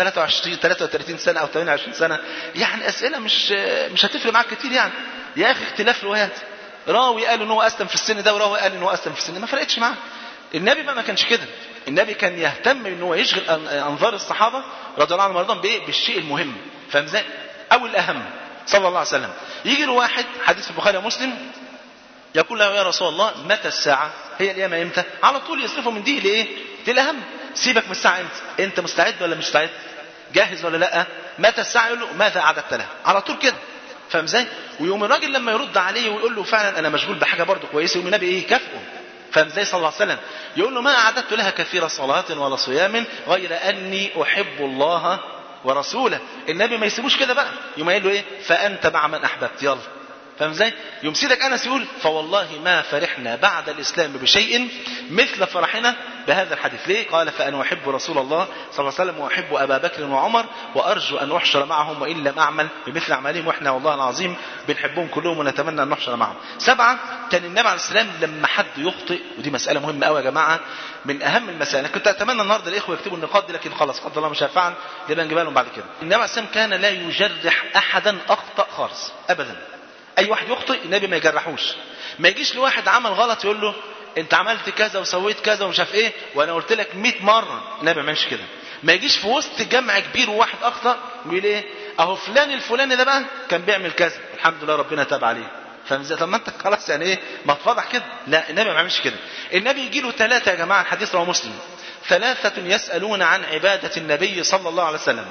33 سنه او 28 سنه؟ يعني اسئله مش هتفرق معاك كتير يعني. يا اخي اختلاف روايات، راوي قال ان هو اسلم في السن ده وراوي قال ان هو اسلم في السن، ما فرقتش معاه. النبي بقى ما كانش كده. النبي كان يهتم ان هو يشغل انظار الصحابه رضي الله عنهم وارضاهم بايه؟ بالشيء المهم. فاهم ازاي؟ او الاهم. صلى الله عليه وسلم. يجي له واحد، حديث في البخاري ومسلم، يقول له يا رسول الله متى الساعة؟ هي القيامة امتى؟ على طول يصرفه من دي لإيه؟ للأهم. سيبك من الساعة امتى؟ انت مستعد ولا مش مستعد؟ جاهز ولا لا؟ متى الساعة؟ يقول له ماذا أعددت لها؟ على طول كده. فاهم ازاي؟ ويوم الراجل لما يرد عليه ويقول له فعلا انا مشغول بحاجة برضه كويسة، يقول النبي ايه؟ كافئه. فاهم ازاي صلى الله عليه وسلم؟ يقول له ما أعددت لها كثير صلاة ولا صيام غير أني أحب الله ورسوله. النبي ما يسيبوش كده بقى، يوم يقول له ايه؟ فأنت مع من أحببت، يلا. فاهم ازاي؟ يوم سيدك أنس يقول فوالله ما فرحنا بعد الإسلام بشيء مثل فرحنا بهذا الحديث. ليه؟ قال فأنا أحب رسول الله صلى الله عليه وسلم وأحب أبا بكر وعمر وأرجو أن أحشر معهم وإن لم أعمل بمثل أعمالهم، وإحنا والله العظيم بنحبهم كلهم ونتمنى أن نحشر معهم. 7، كان النبي عليه السلام لما حد يخطئ، ودي مسألة مهمة قوي يا جماعة، من أهم المسائل. أنا كنت أتمنى النهارده الإخوة يكتبوا النقاط دي، لكن خلاص قدر الله مش هينفعل، نبقى نجيبها لهم بعد كده. النبي عليه السلام كان لا يجرح أحدا أخطأ خالص أبدا. اي واحد يخطئ النبي ما يجرحوش. ما يجيش لواحد عمل غلط يقول له انت عملت كذا وسويت كذا ومش عارف ايه وانا قلت لك 100 مره. النبي ما يعملش كده. ما يجيش في وسط جمع كبير وواحد اخطا يقول ايه اهو فلان الفلاني ده بقى كان بيعمل كذا الحمد لله ربنا تاب عليه. فاهم ازاي؟ طب ما انت خلاص يعني ايه ما تفضح كده. لا، النبي ما يعملش كده. النبي يجي له 3 يا جماعه، الحديث رواه مسلم، 3 يسالون عن عباده النبي صلى الله عليه وسلم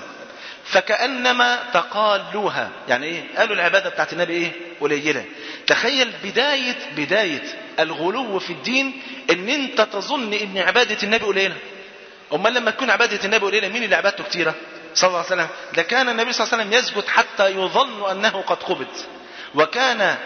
فكأنما تقالوها. يعني ايه؟ قالوا العبادة بتاعت النبي ايه؟ قليلة. تخيل بداية الغلو في الدين ان انت تظن ان عبادة النبي قليلة. امال لما تكون عبادة النبي قليلة مين اللي عبادته كتيرة؟ صلى الله عليه وسلم. ده كان النبي صلى الله عليه وسلم يسجد حتى يظن انه قد قبض، وكان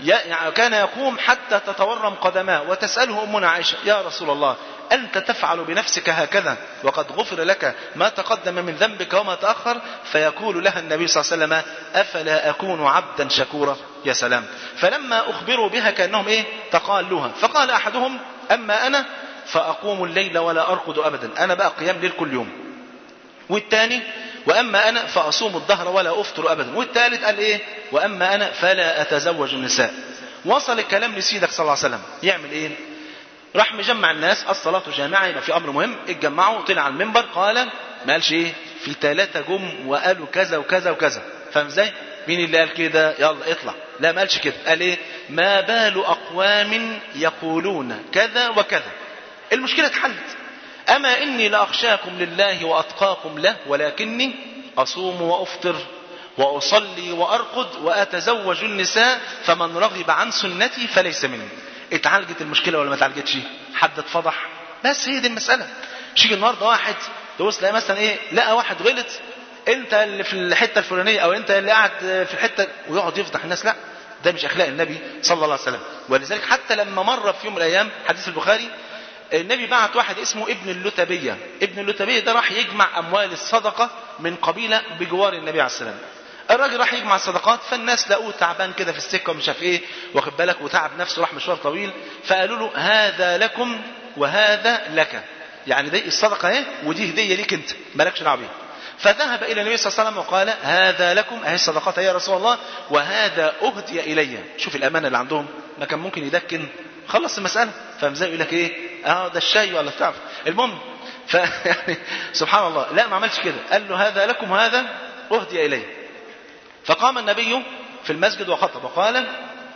يقوم حتى تتورم قدماه، وتسأله أمنا عائشة يا رسول الله أنت تفعل بنفسك هكذا وقد غفر لك ما تقدم من ذنبك وما تأخر؟ فيقول لها النبي صلى الله عليه وسلم أفلا أكون عبدا شكورا؟ يا سلام. فلما أخبروا بها كأنهم إيه؟ تقالوها. فقال أحدهم أما أنا فأقوم الليل ولا أرقد أبدا، أنا بقى قيام ليل كل يوم. والثاني وأما أنا فأصوم الظهر ولا أفطر أبدا. والثالث قال إيه؟ وأما أنا فلا أتزوج النساء. وصل الكلام لسيدك صلى الله عليه وسلم، يعمل إيه؟ راح مجمع الناس، الصلاة جامعة، يبقى في أمر مهم. اتجمعوا، طلع على المنبر، قال ما قالش إيه؟ في 3 جم وقالوا كذا وكذا وكذا. فاهم إزاي؟ مين اللي قال كده؟ يلا اطلع. لا، ما قالش كده. قال إيه؟ ما بال أقوام يقولون كذا وكذا. المشكلة اتحلت. أما إني لأخشاكم لله وأتقاكم له ولكني أصوم وأفطر وأصلي وأرقد وأتزوج النساء فمن رغب عن سنتي فليس مني. اتعالجت المشكلة ولا ما اتعالجتش؟ حد اتفضح؟ بس هي دي المسألة. شيء النهارده واحد تبص تلاقي مثلا ايه، لقى واحد غلط، انت اللي في الحتة الفلانية او انت اللي قاعد في الحتة، ويقعد يفضح الناس. لا، ده مش أخلاق النبي صلى الله عليه وسلم. ولذلك حتى لما مر في يوم من الأيام، حديث البخاري، النبي بعت واحد اسمه ابن اللتبية. ابن اللتبية ده راح يجمع أموال الصدقة من قبيلة بجوار النبي عليه السلام. الراجل راح يجمع الصدقات، فالناس لقوه تعبان كده في السكة ومش عارف ايه، واخد بالك، وتعب نفسه، راح مشوار طويل، فقالوا له هذا لكم وهذا لك. يعني دي الصدقة اهي ودي هدية ليك انت، مالكش دعوه بيها. فذهب الى النبي صلى الله عليه وسلم وقال هذا لكم، اهي الصدقات يا رسول الله، وهذا اهدي الي. شوف الامانة اللي عندهم، ما كان ممكن يدكن خلص المسألة. فاهم ازاي؟ يقول لك ايه ده الشاي ولا بتاع. المهم يعني سبحان الله، لا ما عملش كده. قال له هذا لكم وهذا اهدي الي. فقام النبي في المسجد وخطب وقال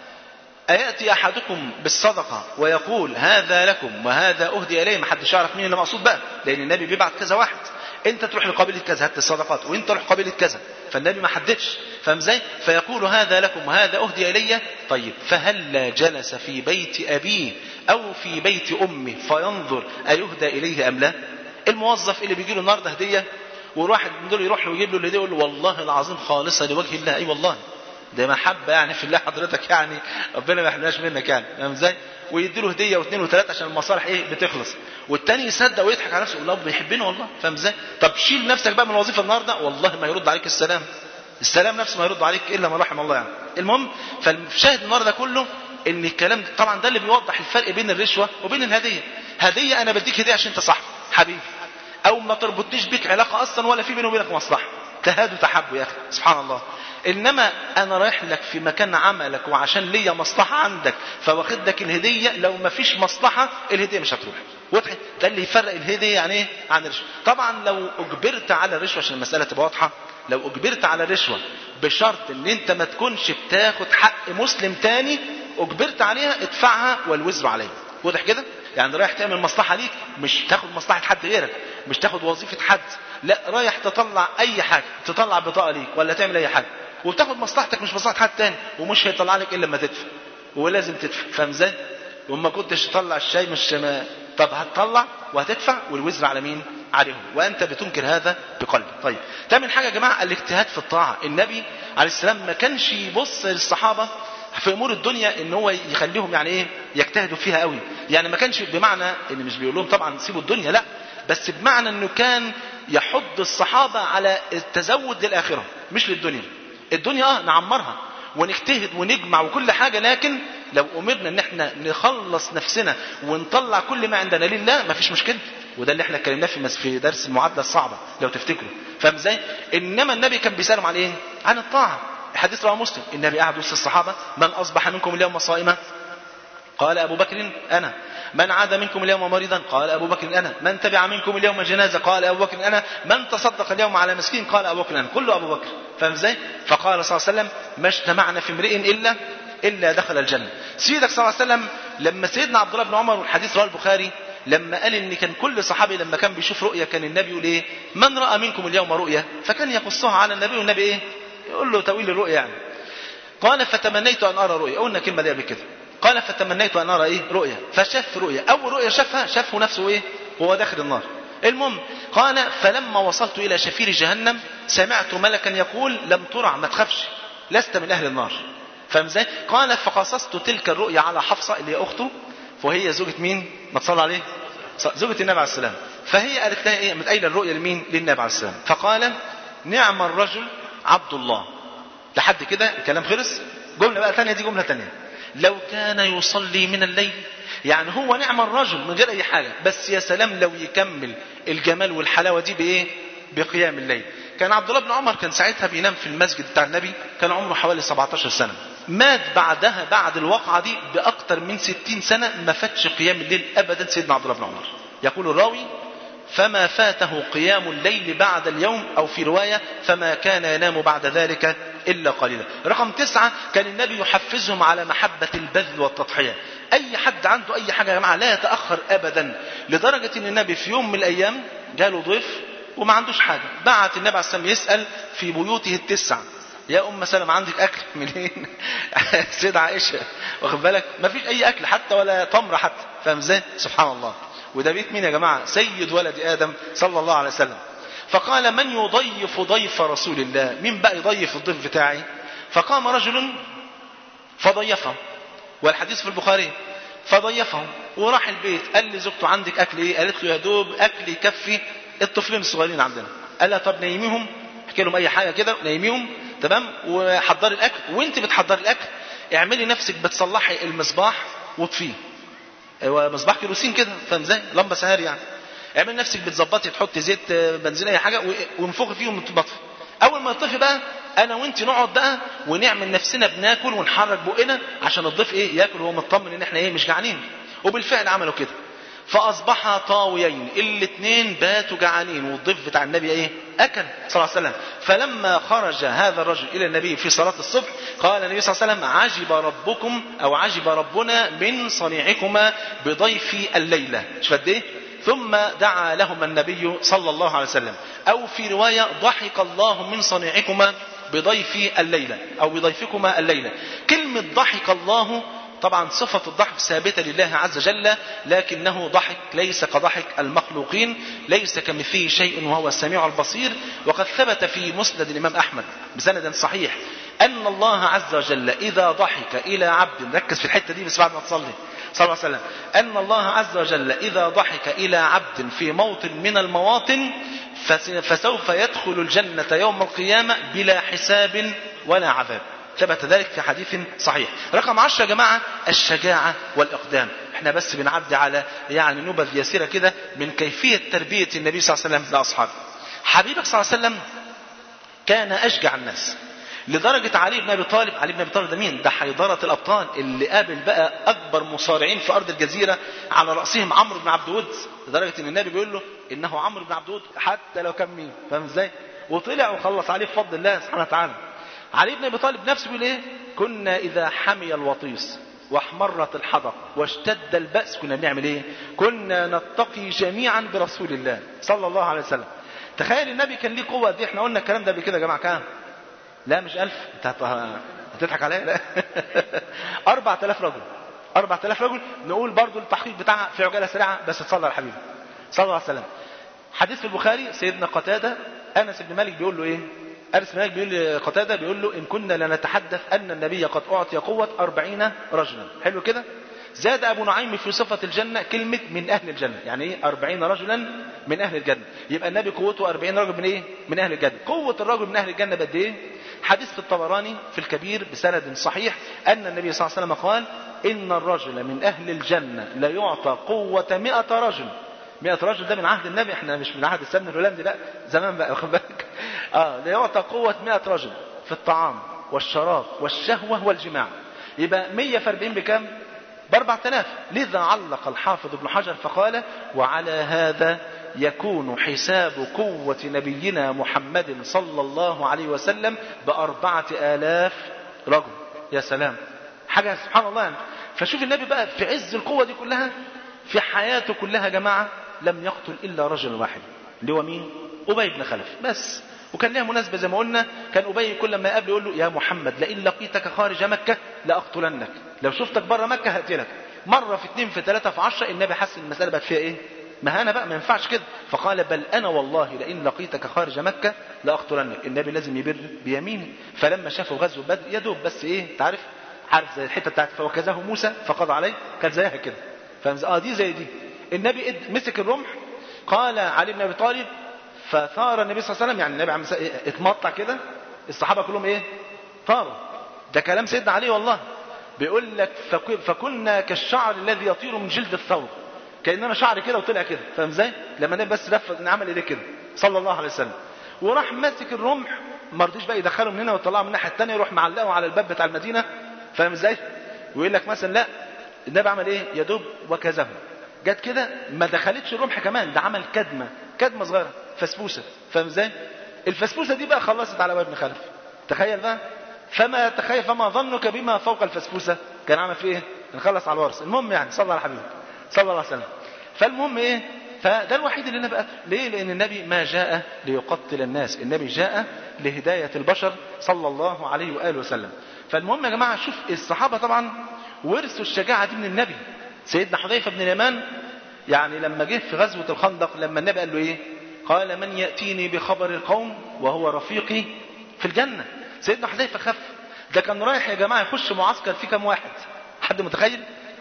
أيأتي أحدكم بالصدقة ويقول هذا لكم وهذا أهدي إليه؟ ما حدش يعرف مين اللي مقصود بقى، لأن النبي بيبعت كذا واحد، أنت تروح لقبيلة كذا هات الصدقات، وأنت تروح لقبيلة كذا، فالنبي ما حددش. فاهم ازاي؟ فيقول هذا لكم وهذا أهدي إلي. طيب فهل جلس في بيت أبيه أو في بيت أمه فينظر أيهدى إليه أم لا؟ الموظف اللي بيجي له النهارده هدية وواحد من دول يروح له ويجيب له الهديه، يقول له والله العظيم خالصه لوجه الله. اي والله ده محبه يعني في الله حضرتك، يعني ربنا ما يحرمناش منك يعني. فاهم ازاي؟ ويدي له هديه واثنين وثلاثه عشان المصالح ايه بتخلص، والتاني يصدق ويضحك على نفسه يقول له بيحبني والله. فاهم ازاي؟ طب شيل نفسك بقى من الوظيفه النهارده، والله ما يرد عليك السلام نفسه ما يرد عليك الا ما رحم الله يعني. المهم، فالشاهد النهارده كله ان الكلام طبعا ده اللي بيوضح الفرق بين الرشوه وبين الهديه. هديه انا بديك هديه عشان انت صاحبي حبيبي، او ما تربطنيش بيك علاقه اصلا ولا في بيني وبينك مصلحه، تهادوا تحبوا يا اخي سبحان الله. انما انا رايح لك في مكان عملك وعشان ليا مصلحه عندك فواخد لك الهديه، لو ما فيش مصلحه الهديه مش هتروح. واضح؟ ده اللي يفرق الهديه يعني ايه عن الرشوه. طبعا لو اجبرت على الرشوه عشان المساله تبقى واضحه، لو اجبرت على رشوة بشرط ان انت ما تكونش بتاخد حق مسلم تاني، اجبرت عليها ادفعها والوزر عليه. واضح كده؟ يعني رايح تعمل مصلحة ليك، مش تاخد مصلحة حد غيرك، مش تاخد وظيفة حد، لا رايح تطلع اي حاجة، تطلع بطاقة ليك ولا تعمل اي حاجة، وبتاخد مصلحتك مش مصلحة حد تاني، ومش هيطلع لك الا لما تدفع، ولازم تدفع. فاهم ازاي؟ وما كنتش تطلع الشاي مش طب هتطلع وهتدفع، والوزر على مين؟ عليهم، وانت بتنكر هذا بقلبك. طيب تامن حاجة يا جماعة الاجتهاد في الطاعة. النبي عليه السلام ما كانش يبص للصحابة في امور الدنيا ان هو يخليهم يعني ايه يجتهدوا فيها قوي، يعني ما كانش بمعنى ان مش بيقول لهم طبعا سيبوا الدنيا، لا، بس بمعنى انه كان يحض الصحابة على التزود للآخرة مش للدنيا. الدنيا نعمرها ونجتهد ونجمع وكل حاجة، لكن لو أمرنا ان احنا نخلص نفسنا ونطلع كل ما عندنا لله ما فيش مشكلة. وده اللي احنا اتكلمناه في درس المعادلة الصعبة لو تفتكروا. فاهم ازاي؟ انما النبي كان بيسألهم عن ايه؟ عن الطاعة. حديث رواه مسلم، النبي قعد وسط الصحابة: من أصبح منكم اليوم صائما؟ قال أبو بكر أنا. من عاد منكم اليوم مريضا؟ قال أبو بكر أنا. من تبع منكم اليوم جنازة؟ قال أبو بكر أنا. من تصدق اليوم على مسكين؟ قال أبو بكر أنا. كله أبو بكر. فاهم ازاي؟ فقال صلى الله عليه وسلم: ما اجتمعنا في امرئ إلا دخل الجنة. سيدك صلى الله عليه وسلم لما سيدنا عبد الله بن عمر، والحديث رواه البخاري، لما قال ان كان كل صحابي لما كان بيشوف رؤيا كان النبي يقول ايه؟ من رأى منكم اليوم رؤيا؟ فكان يقصها على النبي، والنبي ايه؟ يقول له تأويل الرؤيا يعني. قال فتمنيت ان ارى رؤيا. قلنا كلمه دي قبل كده. قال فتمنيت ان ارى ايه؟ رؤيا. فشاف رؤيا. اول رؤيا شافه نفسه ايه؟ وهو داخل النار. المهم قال فلما وصلت الى شفير جهنم سمعت ملكا يقول: لم ترع، ما تخافش، لست من اهل النار. فاهم ازاي؟ قال فقصصت تلك الرؤيا على حفصه اللي هي اخته، وهي زوجة مين؟ ما تصلى عليه؟ زوجة النبي عليه السلام. فهي قالت لها ايه؟ متقايله الرؤيا لمين؟ للنبي عليه السلام. فقال: نعم الرجل عبد الله. لحد كده الكلام خلص. جملة بقى ثانية، دي جملة ثانية: لو كان يصلي من الليل. يعني هو نعم الرجل من غير اي حاجة، بس يا سلام لو يكمل الجمال والحلاوة دي بايه؟ بقيام الليل. كان عبد الله بن عمر كان ساعتها بينام في المسجد بتاع النبي، كان عمره حوالي 17 سنة. مات بعدها بعد الواقعة دي بأكتر من 60 سنة ما فاتش قيام الليل أبدا سيدنا عبد الله بن عمر. يقول الراوي: فما فاته قيام الليل بعد اليوم، أو في رواية: فما كان ينام بعد ذلك إلا قليلا. رقم 9: كان النبي يحفزهم على محبة البذل والتضحية. أي حد عنده أي حاجة يا جماعة لا يتأخر أبدا، لدرجة أن النبي في يوم من الأيام جاله ضيف وما عندوش حاجة، بعت النبي عليه السلام يسأل في بيوته التسع: يا أم سلمة عندك أكل منين؟ سيدة عائشة واخد بالك ما فيش أي أكل حتى ولا تمرة حتى. فاهم ازاي؟ سبحان الله. وده بيت مين يا جماعة؟ سيد ولد آدم صلى الله عليه وسلم. فقال: من يضيف ضيف رسول الله؟ مين بقى يضيف الضيف بتاعي؟ فقام رجل فضيفه، والحديث في البخاري. فضيفه وراح البيت، قال لزوجته: عندك أكل ايه؟ قالت له: يا دوب أكل يكفي الطفلين الصغيرين عندنا. قال لها: طب نيميهم، احكي لهم اي حاجه كده، نيميهم تمام، وحضري الاكل، وانت بتحضري الاكل اعملي نفسك بتصلحي المصباح وطفيه، هو مصباح كيروسين كده، فاهم ازاي؟ لمبه سهاري يعني. اعملي نفسك بتظبطي، تحطي زيت بنزين اي حاجه وانفخي فيهم وتطفي. اول ما يطفي بقى انا وانت نقعد بقى ونعمل نفسنا بناكل ونحرك بقنا عشان الضيف ايه؟ ياكل وهو مطمن ان احنا ايه؟ مش جعانين. وبالفعل عملوا كده. فأصبحا طاويين، الاثنين باتوا جعانين، والضيف بتاع النبي ايه؟ أكل صلى الله عليه وسلم. فلما خرج هذا الرجل إلى النبي في صلاة الصبح قال النبي صلى الله عليه وسلم: عجب ربكم أو عجب ربنا من صنيعكما بضيف الليلة. شوف قد ايه؟ ثم دعا لهما النبي صلى الله عليه وسلم. أو في رواية: ضحك الله من صنيعكما بضيف الليلة أو بضيفكما الليلة. كلمة ضحك الله طبعا صفة الضحك ثابتة لله عز وجل، لكنه ضحك ليس كضحك المخلوقين، ليس كمثله شيء وهو السميع البصير. وقد ثبت في مسند الإمام أحمد بسند صحيح أن الله عز وجل إذا ضحك إلى عبد، ركز في الحتة دي بس بعد ما تصلي صلى الله عليه وسلم، أن الله عز وجل إذا ضحك إلى عبد في موطن من المواطن فسوف يدخل الجنة يوم القيامة بلا حساب ولا عذاب. ثبت ذلك في حديث صحيح. رقم 10 يا جماعة: الشجاعة والإقدام. احنا بس بنعدي على يعني نبذ يسيرة كده من كيفية تربية النبي صلى الله عليه وسلم لأصحابه. حبيبك صلى الله عليه وسلم كان أشجع الناس، لدرجة علي بن أبي طالب. علي بن أبي طالب ده مين؟ ده حيدرة الأبطال اللي قابل بقى أكبر مصارعين في أرض الجزيرة، على رأسهم عمرو بن عبد ود، لدرجة إن النبي بيقول له: إنه عمرو بن عبد ود حتى لو كان مين. فاهم إزاي؟ وطلع وخلص عليه بفضل الله سبحانه وتعالى. علي بن ابي طالب نفسه بيقول ايه؟ كنا اذا حمي الوطيس واحمرت الحدق واشتد البأس كنا بنعمل ايه؟ كنا نتقي جميعا برسول الله صلى الله عليه وسلم. تخيل النبي كان ليه قوة دي. احنا قلنا الكلام ده قبل كده يا جماعة. كام؟ لا مش 1000. انت هتضحك عليا؟ لا 4000 رجل. 4000 رجل. نقول برضو التحقيق بتاعها في عجالة سريعة بس تصلى على الحبيب صلى الله عليه وسلم. حديث في البخاري سيدنا قتادة أنس بن مالك بيقول له ايه؟ أنس بن مالك بيقول لقتادة بيقول له إن كنا لنتحدث أن النبي قد أعطي قوة 40 رجلا. حلو كده. زاد أبو نعيم في صفة الجنة كلمة من أهل الجنة. يعني إيه 40 رجلا من أهل الجنة؟ يبقى النبي قوته 40 رجل من إيه؟ من أهل الجنة. قوة الرجل من أهل الجنة بقد إيه؟ حديث في الطبراني في الكبير بسند صحيح أن النبي صلى الله عليه وسلم قال إن الرجل من أهل الجنة لا يعطى قوة 100 رجل. 100 رجل ده من عهد النبي، احنا مش من عهد السمن الهولندي، لا زمان بقى واخد بالك. لا يعطى قوة 100 رجل في الطعام والشراب والشهوة والجماع. يبقى 100 في 40 بكام؟ ب4000. لذا علق الحافظ ابن حجر فقال وعلى هذا يكون حساب قوة نبينا محمد صلى الله عليه وسلم ب4000 رجل. يا سلام، حاجة سبحان الله يعني. فشوف النبي بقى في عز القوة دي كلها في حياته كلها يا جماعة لم يقتل إلا رجل واحد اللي هو مين؟ أبي بن خلف بس. وكان لها مناسبة زي ما قلنا، كان أبي كل ما يقابله يقول له يا محمد لئن لقيتك خارج مكة لأقتلنك، لو شفتك بره مكة هقتلك. مرة في 2 في 3 في 10 النبي حس المسألة بقت فيها ايه؟ مهانة بقى، ما ينفعش كده. فقال بل أنا والله لئن لقيتك خارج مكة لأقتلنك. النبي لازم يبر بيمينه. فلما شافوا غزوة بدر يدوب بس ايه تعرف زي الحتة بتاعت فوكزه موسى فقضى عليه، كانت زيها كده. دي زي دي. النبي مسك الرمح. قال علي بن ابي طالب فثار النبي صلى الله عليه وسلم، يعني النبي عم اتمطع كده، الصحابه كلهم ايه؟ طاروا. ده كلام سيدنا علي والله. بيقول لك فكنا كالشعر الذي يطير من جلد الثور، كاننا شعر كده وطلع كده. فاهم ازاي؟ لما النبي بس لف عمل ايديه كده صلى الله عليه وسلم، وراح ماسك الرمح. ما رضيش بقى يدخله من هنا ويطلعه من الناحيه الثانيه، يروح معلقه على الباب بتاع المدينه. فاهم ازاي؟ ويقول لك مثلا لا النبي عمل ايه؟ يدوب وكذا جت كده، ما دخلتش الرمح كمان، ده عمل كدمه صغيره، فسفوسه. فاهم ازاي؟ الفسفوسه دي بقى خلصت على ابي بن خلف. تخيل بقى. فما ظنك بما فوق الفسفوسه؟ كان عمل فيه ايه؟ نخلص على الورث. المهم يعني صلى الله على حبيبه صلى الله عليه وسلم. فالمهم ايه؟ فده الوحيد اللي النبي قتل. ليه؟ لان النبي ما جاء ليقتل الناس، النبي جاء لهدايه البشر صلى الله عليه واله وسلم. فالمهم يا جماعه شوف الصحابه طبعا ورثوا الشجاعه دي من النبي. سيدنا حذيفه بن اليمان يعني لما جه في غزوه الخندق، لما النبي قال له ايه؟ قال من ياتيني بخبر القوم وهو رفيقي في الجنه. سيدنا حذيفه خف. ده كان رايح يا جماعه يخش معسكر فيه كام واحد؟ حد متخيل؟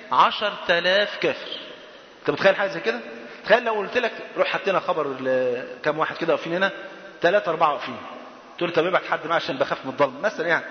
10000 كافر. انت متخيل حاجه زي كده؟ تخيل لو قلت لك روح هات لنا خبر كام واحد كده واقفين هنا، 3 4 واقفين، تقول طب ابعت حد معاه عشان بخاف من الظلم مثلا يعني.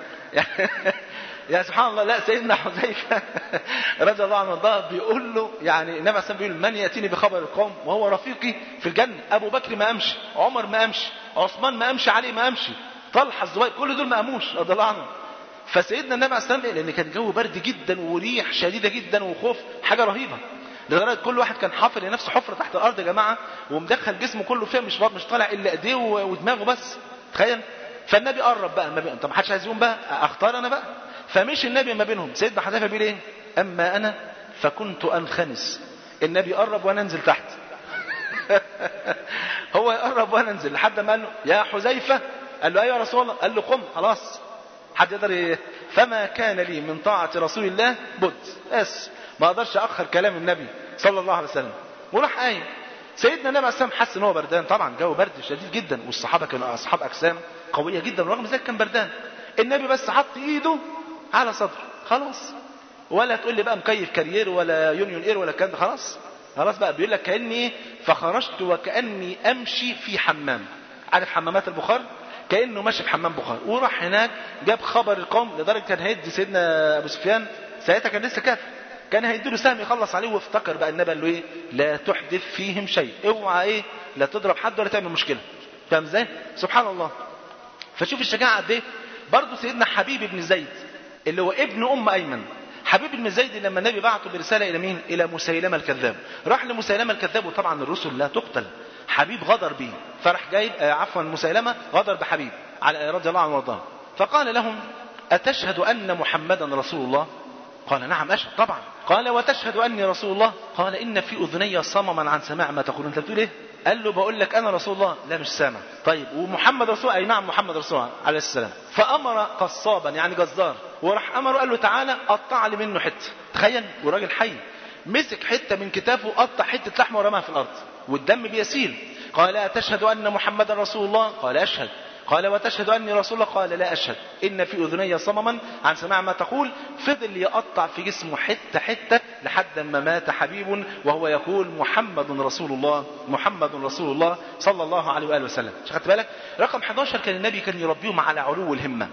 يا سبحان الله. لا سيدنا حذيفه رضي الله عنه وارضاه بيقول له يعني النبي عليه الصلاه والسلام بيقول من ياتيني بخبر القوم وهو رفيقي في الجنه. ابو بكر ما امشي، عمر ما امشي، عثمان ما امشي، علي ما امشي، طلحه الزبير، كل دول ما اموش رضي الله عنهم. فسيدنا النبي عليه الصلاه والسلام لان كان جو برد جدا وريح شديده جدا وخوف حاجه رهيبه، لدرجه كل واحد كان حافر لنفسه حفره تحت الارض يا جماعه، ومدخل جسمه كله فيها، مش طالع الا ايديه ودماغه بس. تخيل. فالنبي قرب بقى ما بين، طب ما حدش عايز يقوم بقى، اختار انا بقى. فمشي النبي ما بينهم. سيدنا حذيفه بيقول ايه؟ اما انا فكنت انخنس. النبي قرب وانا انزل تحت. هو يقرب وانا انزل لحد ما قال له يا حذيفه، قال له ايوه يا رسول الله، قال له قم خلاص. حد يقدر فما كان لي من طاعه رسول الله بد، بس ما اقدرش اخر كلام النبي صلى الله عليه وسلم. وراح قايم. سيدنا النبي عليه الصلاه والسلام حس ان هو بردان، طبعا جو برد شديد جدا، والصحابه كانوا اصحاب اجسام قويه جدا، ورغم ذلك كان بردان. النبي بس حط ايده على صدره خلاص، ولا تقول لي بقى مكيف كارير ولا يونيون اير ولا الكلام ده، خلاص بقى. بيقول لك كاني فخرجت وكاني امشي في حمام. عارف حمامات البخار؟ كانه ماشي في حمام بخار. وراح هناك جاب خبر القوم، لدرجه كان هيدي سيدنا ابو سفيان ساعتها كان لسه كافر، كان هيديله سهم يخلص عليه. وافتكر بقى النبي قال له ايه؟ لا تحدث فيهم شيء، اوعى ايه لا تضرب حد ولا تعمل مشكله. فاهم ازاي؟ سبحان الله. فشوف الشجاعه قد ايه. برضه سيدنا حبيب بن زيد اللي هو ابن ام ايمن. حبيب بن زيد لما النبي بعته برساله الى مين؟ الى مسيلمه الكذاب. راح لمسيلمه الكذاب، وطبعا الرسل لا تقتل، حبيب غدر به، فرح جايب عفوا مسيلمة غدر بحبيب على رضي الله عنه وارضاه. فقال لهم أتشهد أن محمدا رسول الله؟ قال نعم أشهد طبعا. قال وتشهد أني رسول الله؟ قال إن في أذني صمما عن سماع ما تقول. أنت بتقول إيه؟ قال له بقول لك أنا رسول الله. لا مش سامع. طيب ومحمد رسول؟ أي نعم محمد رسول الله عليه السلام. فأمر قصابا يعني جزار، وراح أمره قال له تعالى قطع لي منه حتة. تخيل، وراجل حي مسك حتة من كتافه وقطع حتة لحمة ورماها في الأرض والدم بيسيل. قال أتشهد أن محمدا رسول الله؟ قال أشهد. قال وتشهد أني رسول الله؟ قال لا أشهد، إن في أذني صمما عن سماع ما تقول. فضل يقطع في جسمه حتة حتة لحد ما مات حبيب وهو يقول محمد رسول الله محمد رسول الله صلى الله عليه وآله وسلم. خدت بالك؟ رقم 11 كان النبي كان يربيهم على علو الهمة،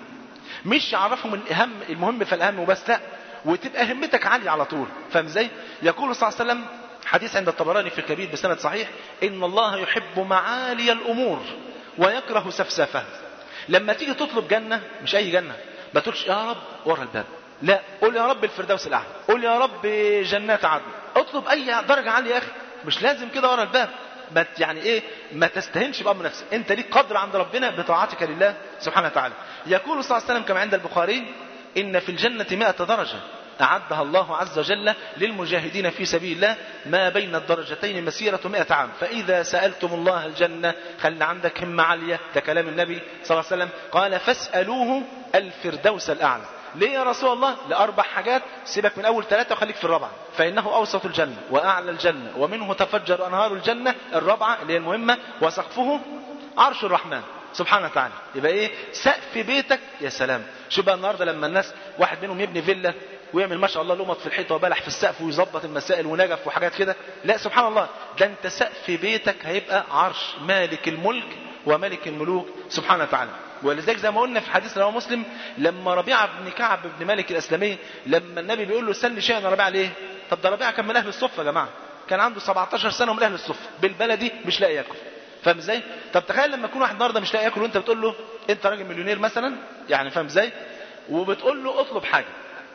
مش يعرفهم المهم فالأهم وبس، لا، وتبقى همتك عالية على طول. فاهم ازاي؟ يقول صلى الله عليه وسلم حديث عند الطبراني في الكبير بسند صحيح: إن الله يحب معالي الأمور ويكره سفسفها. لما تيجي تطلب جنة، مش أي جنة، ما تقولش يا رب ورا الباب، لا، قول يا رب الفردوس الأعلى، قول يا رب جنات عدن، اطلب أي درجة عالية يا أخي، مش لازم كده ورا الباب. ما يعني ايه، ما تستهنش بأمر نفسك، انت ليك قدر عند ربنا بطاعتك لله سبحانه وتعالى. يقول صلى الله عليه وسلم كما عند البخاري: إن في الجنة 100 درجة أعدها الله عز وجل للمجاهدين في سبيل الله، ما بين الدرجتين مسيرة 100 عام، فإذا سألتم الله الجنة خلي عندك همة عالية. ده كلام النبي صلى الله عليه وسلم. قال فاسألوه الفردوس الأعلى. ليه يا رسول الله؟ لأربع حاجات، سيبك من أول 3 وخليك في الرابعة. فإنه أوسط الجنة وأعلى الجنة ومنه تفجر أنهار الجنة. الرابعة اللي هي المهمة: وسقفه عرش الرحمن سبحانه وتعالى. يبقى ايه؟ سقف بيتك. يا سلام، شوف بقى النهارده لما الناس واحد منهم يبني فيلا ويعمل ما شاء الله لمط في الحيطه وبلح في السقف ويظبط المسائل ونجف وحاجات كده، لا سبحان الله، ده انت سقف بيتك هيبقى عرش مالك الملك وملك الملوك سبحانه وتعالى. ولذلك زي ما قلنا في حديث رواه مسلم، لما ربيعه بن كعب بن مالك الاسلمي لما النبي بيقول له سل شيئا ربيعه ليه؟ طب ده ربيعه كان من اهل الصفه يا جماعه، كان عنده 17 سنه ومن اهل الصفه بالبلدي، مش لاقي ياكل. فاهم ازاي؟ طب تخيل لما يكون واحد النهارده مش لاقي ياكل وانت بتقول له انت راجل مليونير مثلا، يعني فاهم ازاي؟ وبتقول له اطلب حاجه.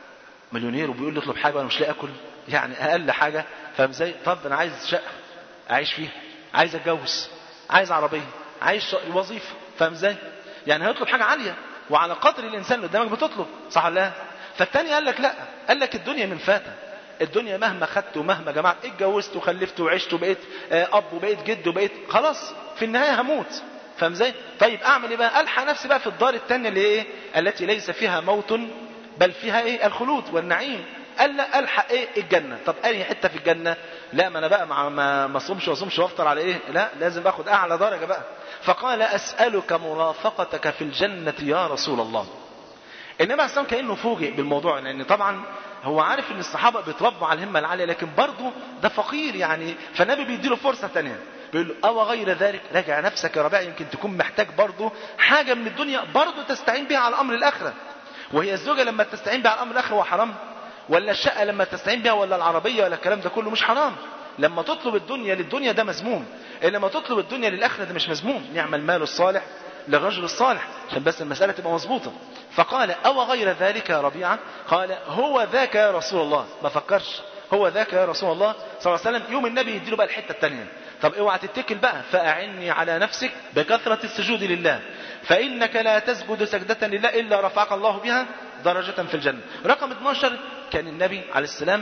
مليونير وبيقول لي اطلب حاجه وانا مش لاقي اكل، يعني اقل حاجه. فاهم ازاي؟ طب انا عايز شقه اعيش فيها، عايز اتجوز، عايز عربيه، عايز وظيفه. فاهم ازاي؟ يعني هيطلب حاجه عاليه وعلى قدر الانسان اللي قدامك بتطلب، صح ولا لا؟ فالتاني قال لك لا، قال لك الدنيا من فاتة، الدنيا مهما خدت ومهما جمعت، اتجوزت وخلفت وعشت وبقيت اب وبقيت جد وبقيت خلاص في النهايه هموت. فاهم ازاي؟ طيب اعمل ايه بقى؟ الحق نفسي بقى في الدار الثانيه اللي ايه؟ التي ليس فيها موت بل فيها ايه؟ الخلود والنعيم. قال لا، الحق ايه؟ الجنه. طب اي حته في الجنه؟ لا، ما انا بقى ما اصومش واصومش وافطر على ايه؟ لا، لازم اخد اعلى درجه بقى. فقال اسالك مرافقتك في الجنه يا رسول الله. النبي عليه الصلاه والسلام كانه فوجئ بالموضوع، لان طبعا هو عارف ان الصحابه بيتربوا على الهمه العاليه، لكن برضه ده فقير يعني. فالنبي بيديله فرصه ثانيه، بيقول له او غير ذلك، راجع نفسك يا ربيع، يمكن تكون محتاج برضه حاجه من الدنيا برضه تستعين بها على امر الاخره. وهي الزوجه لما تستعين بها على امر الاخره هو حرام؟ ولا الشقه لما تستعين بها، ولا العربيه، ولا الكلام ده كله مش حرام؟ لما تطلب الدنيا للدنيا ده مذموم، لما تطلب الدنيا للاخره ده مش مذموم. نعم المال الصالح للرجل الصالح، عشان بس المساله تبقى مظبوطه. فقال او غير ذلك يا ربيعه؟ قال هو ذاك يا رسول الله. ما فكرش، هو ذاك يا رسول الله صلى الله عليه وسلم. يوم النبي يديله بقى الحته الثانيه: طب اوعى تتكل بقى، فاعني على نفسك بكثره السجود لله، فانك لا تسجد سجده لله الا رفعك الله بها درجه في الجنه. رقم 12 كان النبي عليه السلام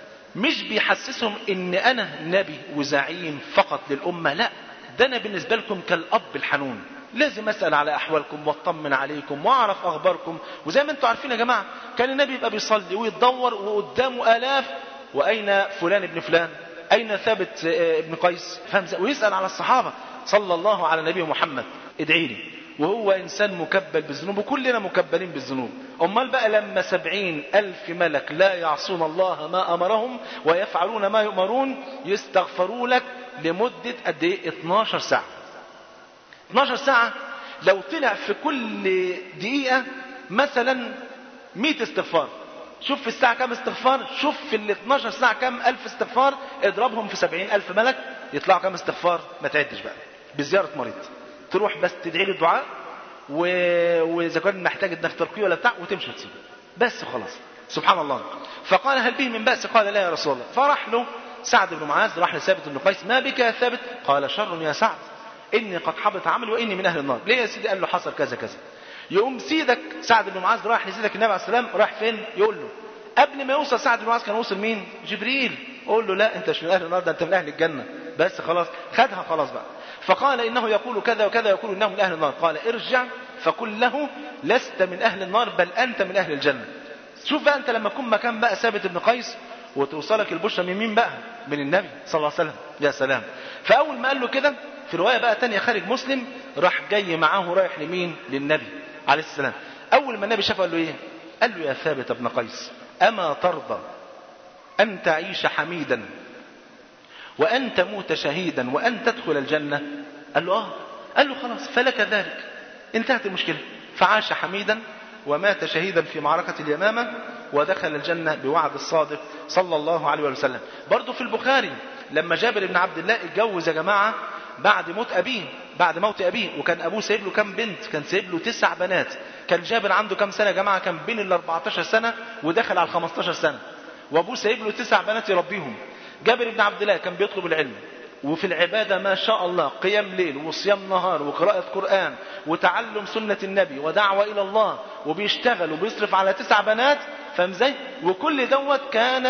مش بيحسسهم ان انا نبي وزعيم فقط للامه، لا، ده انا بالنسبه لكم كالاب الحنون، لازم اسال على احوالكم واطمن عليكم واعرف اخباركم. وزي ما انتم عارفين يا جماعه، كان النبي يبقى بيصلي ويتدور وقدامه الاف، واين فلان ابن فلان، اين ثابت ابن قيس، فاهم؟ ويسال على الصحابه صلى الله على نبي محمد: ادعي لي. وهو انسان مكبل بالذنوب، وكلنا مكبلين بالذنوب. امال بقى لما 70,000 ملك لا يعصون الله ما امرهم ويفعلون ما يؤمرون يستغفروا لك لمده قد ايه؟ 12 ساعه. 12 ساعة لو طلع في كل دقيقة مثلا 100 استغفار، شوف في الساعة كم استغفار، شوف في ال 12 ساعة كم ألف استغفار، اضربهم في 70,000 ملك يطلعوا كم استغفار؟ ما تعدش بقى. بزيارة مريض تروح بس تدعي له الدعاء، وإذا كان محتاج انك ترقيه ولا بتاع، وتمشي تسيبه بس خلاص. سبحان الله. فقال هل به من بأس؟ قال لا يا رسول الله. فرح له سعد بن معاذ راح لثابت بن قيس: ما بك يا ثابت؟ قال: شر يا سعد، إني قد حبط عملي وإني من أهل النار. ليه يا سيدي؟ قال له: حصل كذا كذا. يقوم سيدك سعد بن معاذ راح لسيدك النبي عليه السلام، راح فين؟ يقول له قبل ما يوصل سعد بن معاذ كان وصل مين؟ جبريل. قول له: لا، انت مش من اهل النار، ده انت من اهل الجنه. بس خلاص خدها خلاص بقى. فقال: انه يقول كذا وكذا، يقول انه من اهل النار. قال: ارجع فقل له: لست من اهل النار بل انت من اهل الجنه. شوف بقى انت لما تكون مكان بقى ثابت بن قيس وتوصلك البشرى من مين بقى؟ من النبي صلى الله عليه وسلم. يا سلام. فاول ما قال له كده، في روايه بقى تانية خارج مسلم، راح جاي معاه رايح لمين؟ للنبي عليه السلام. اول ما النبي شافه قال له ايه؟ قال له: يا ثابت بن قيس، اما ترضى أن تعيش حميدا وأن تموت شهيدا وأن تدخل الجنة؟ قال له: قال له: خلاص، فلك ذلك، انتهت المشكلة. فعاش حميدا ومات شهيدا في معركة اليمامة ودخل الجنة بوعد الصادق صلى الله عليه وسلم. برضو في البخاري لما جابر بن عبد الله اتجوز يا جماعة بعد موت أبيه، وكان أبوه سايب له كم بنت؟ كان سايب له 9 بنات. كان جابر عنده كم سنة يا جماعة؟ كان بين ال 14 سنة ودخل على 15 سنة، وابوه سايب له 9 بنات يربيهم. جابر بن عبد الله كان بيطلب العلم وفي العبادة ما شاء الله، قيام ليل وصيام نهار وقراءة قرآن وتعلم سنة النبي ودعوة إلى الله، وبيشتغل وبيصرف على 9 بنات. فاهم ازاي؟ وكل دوت كان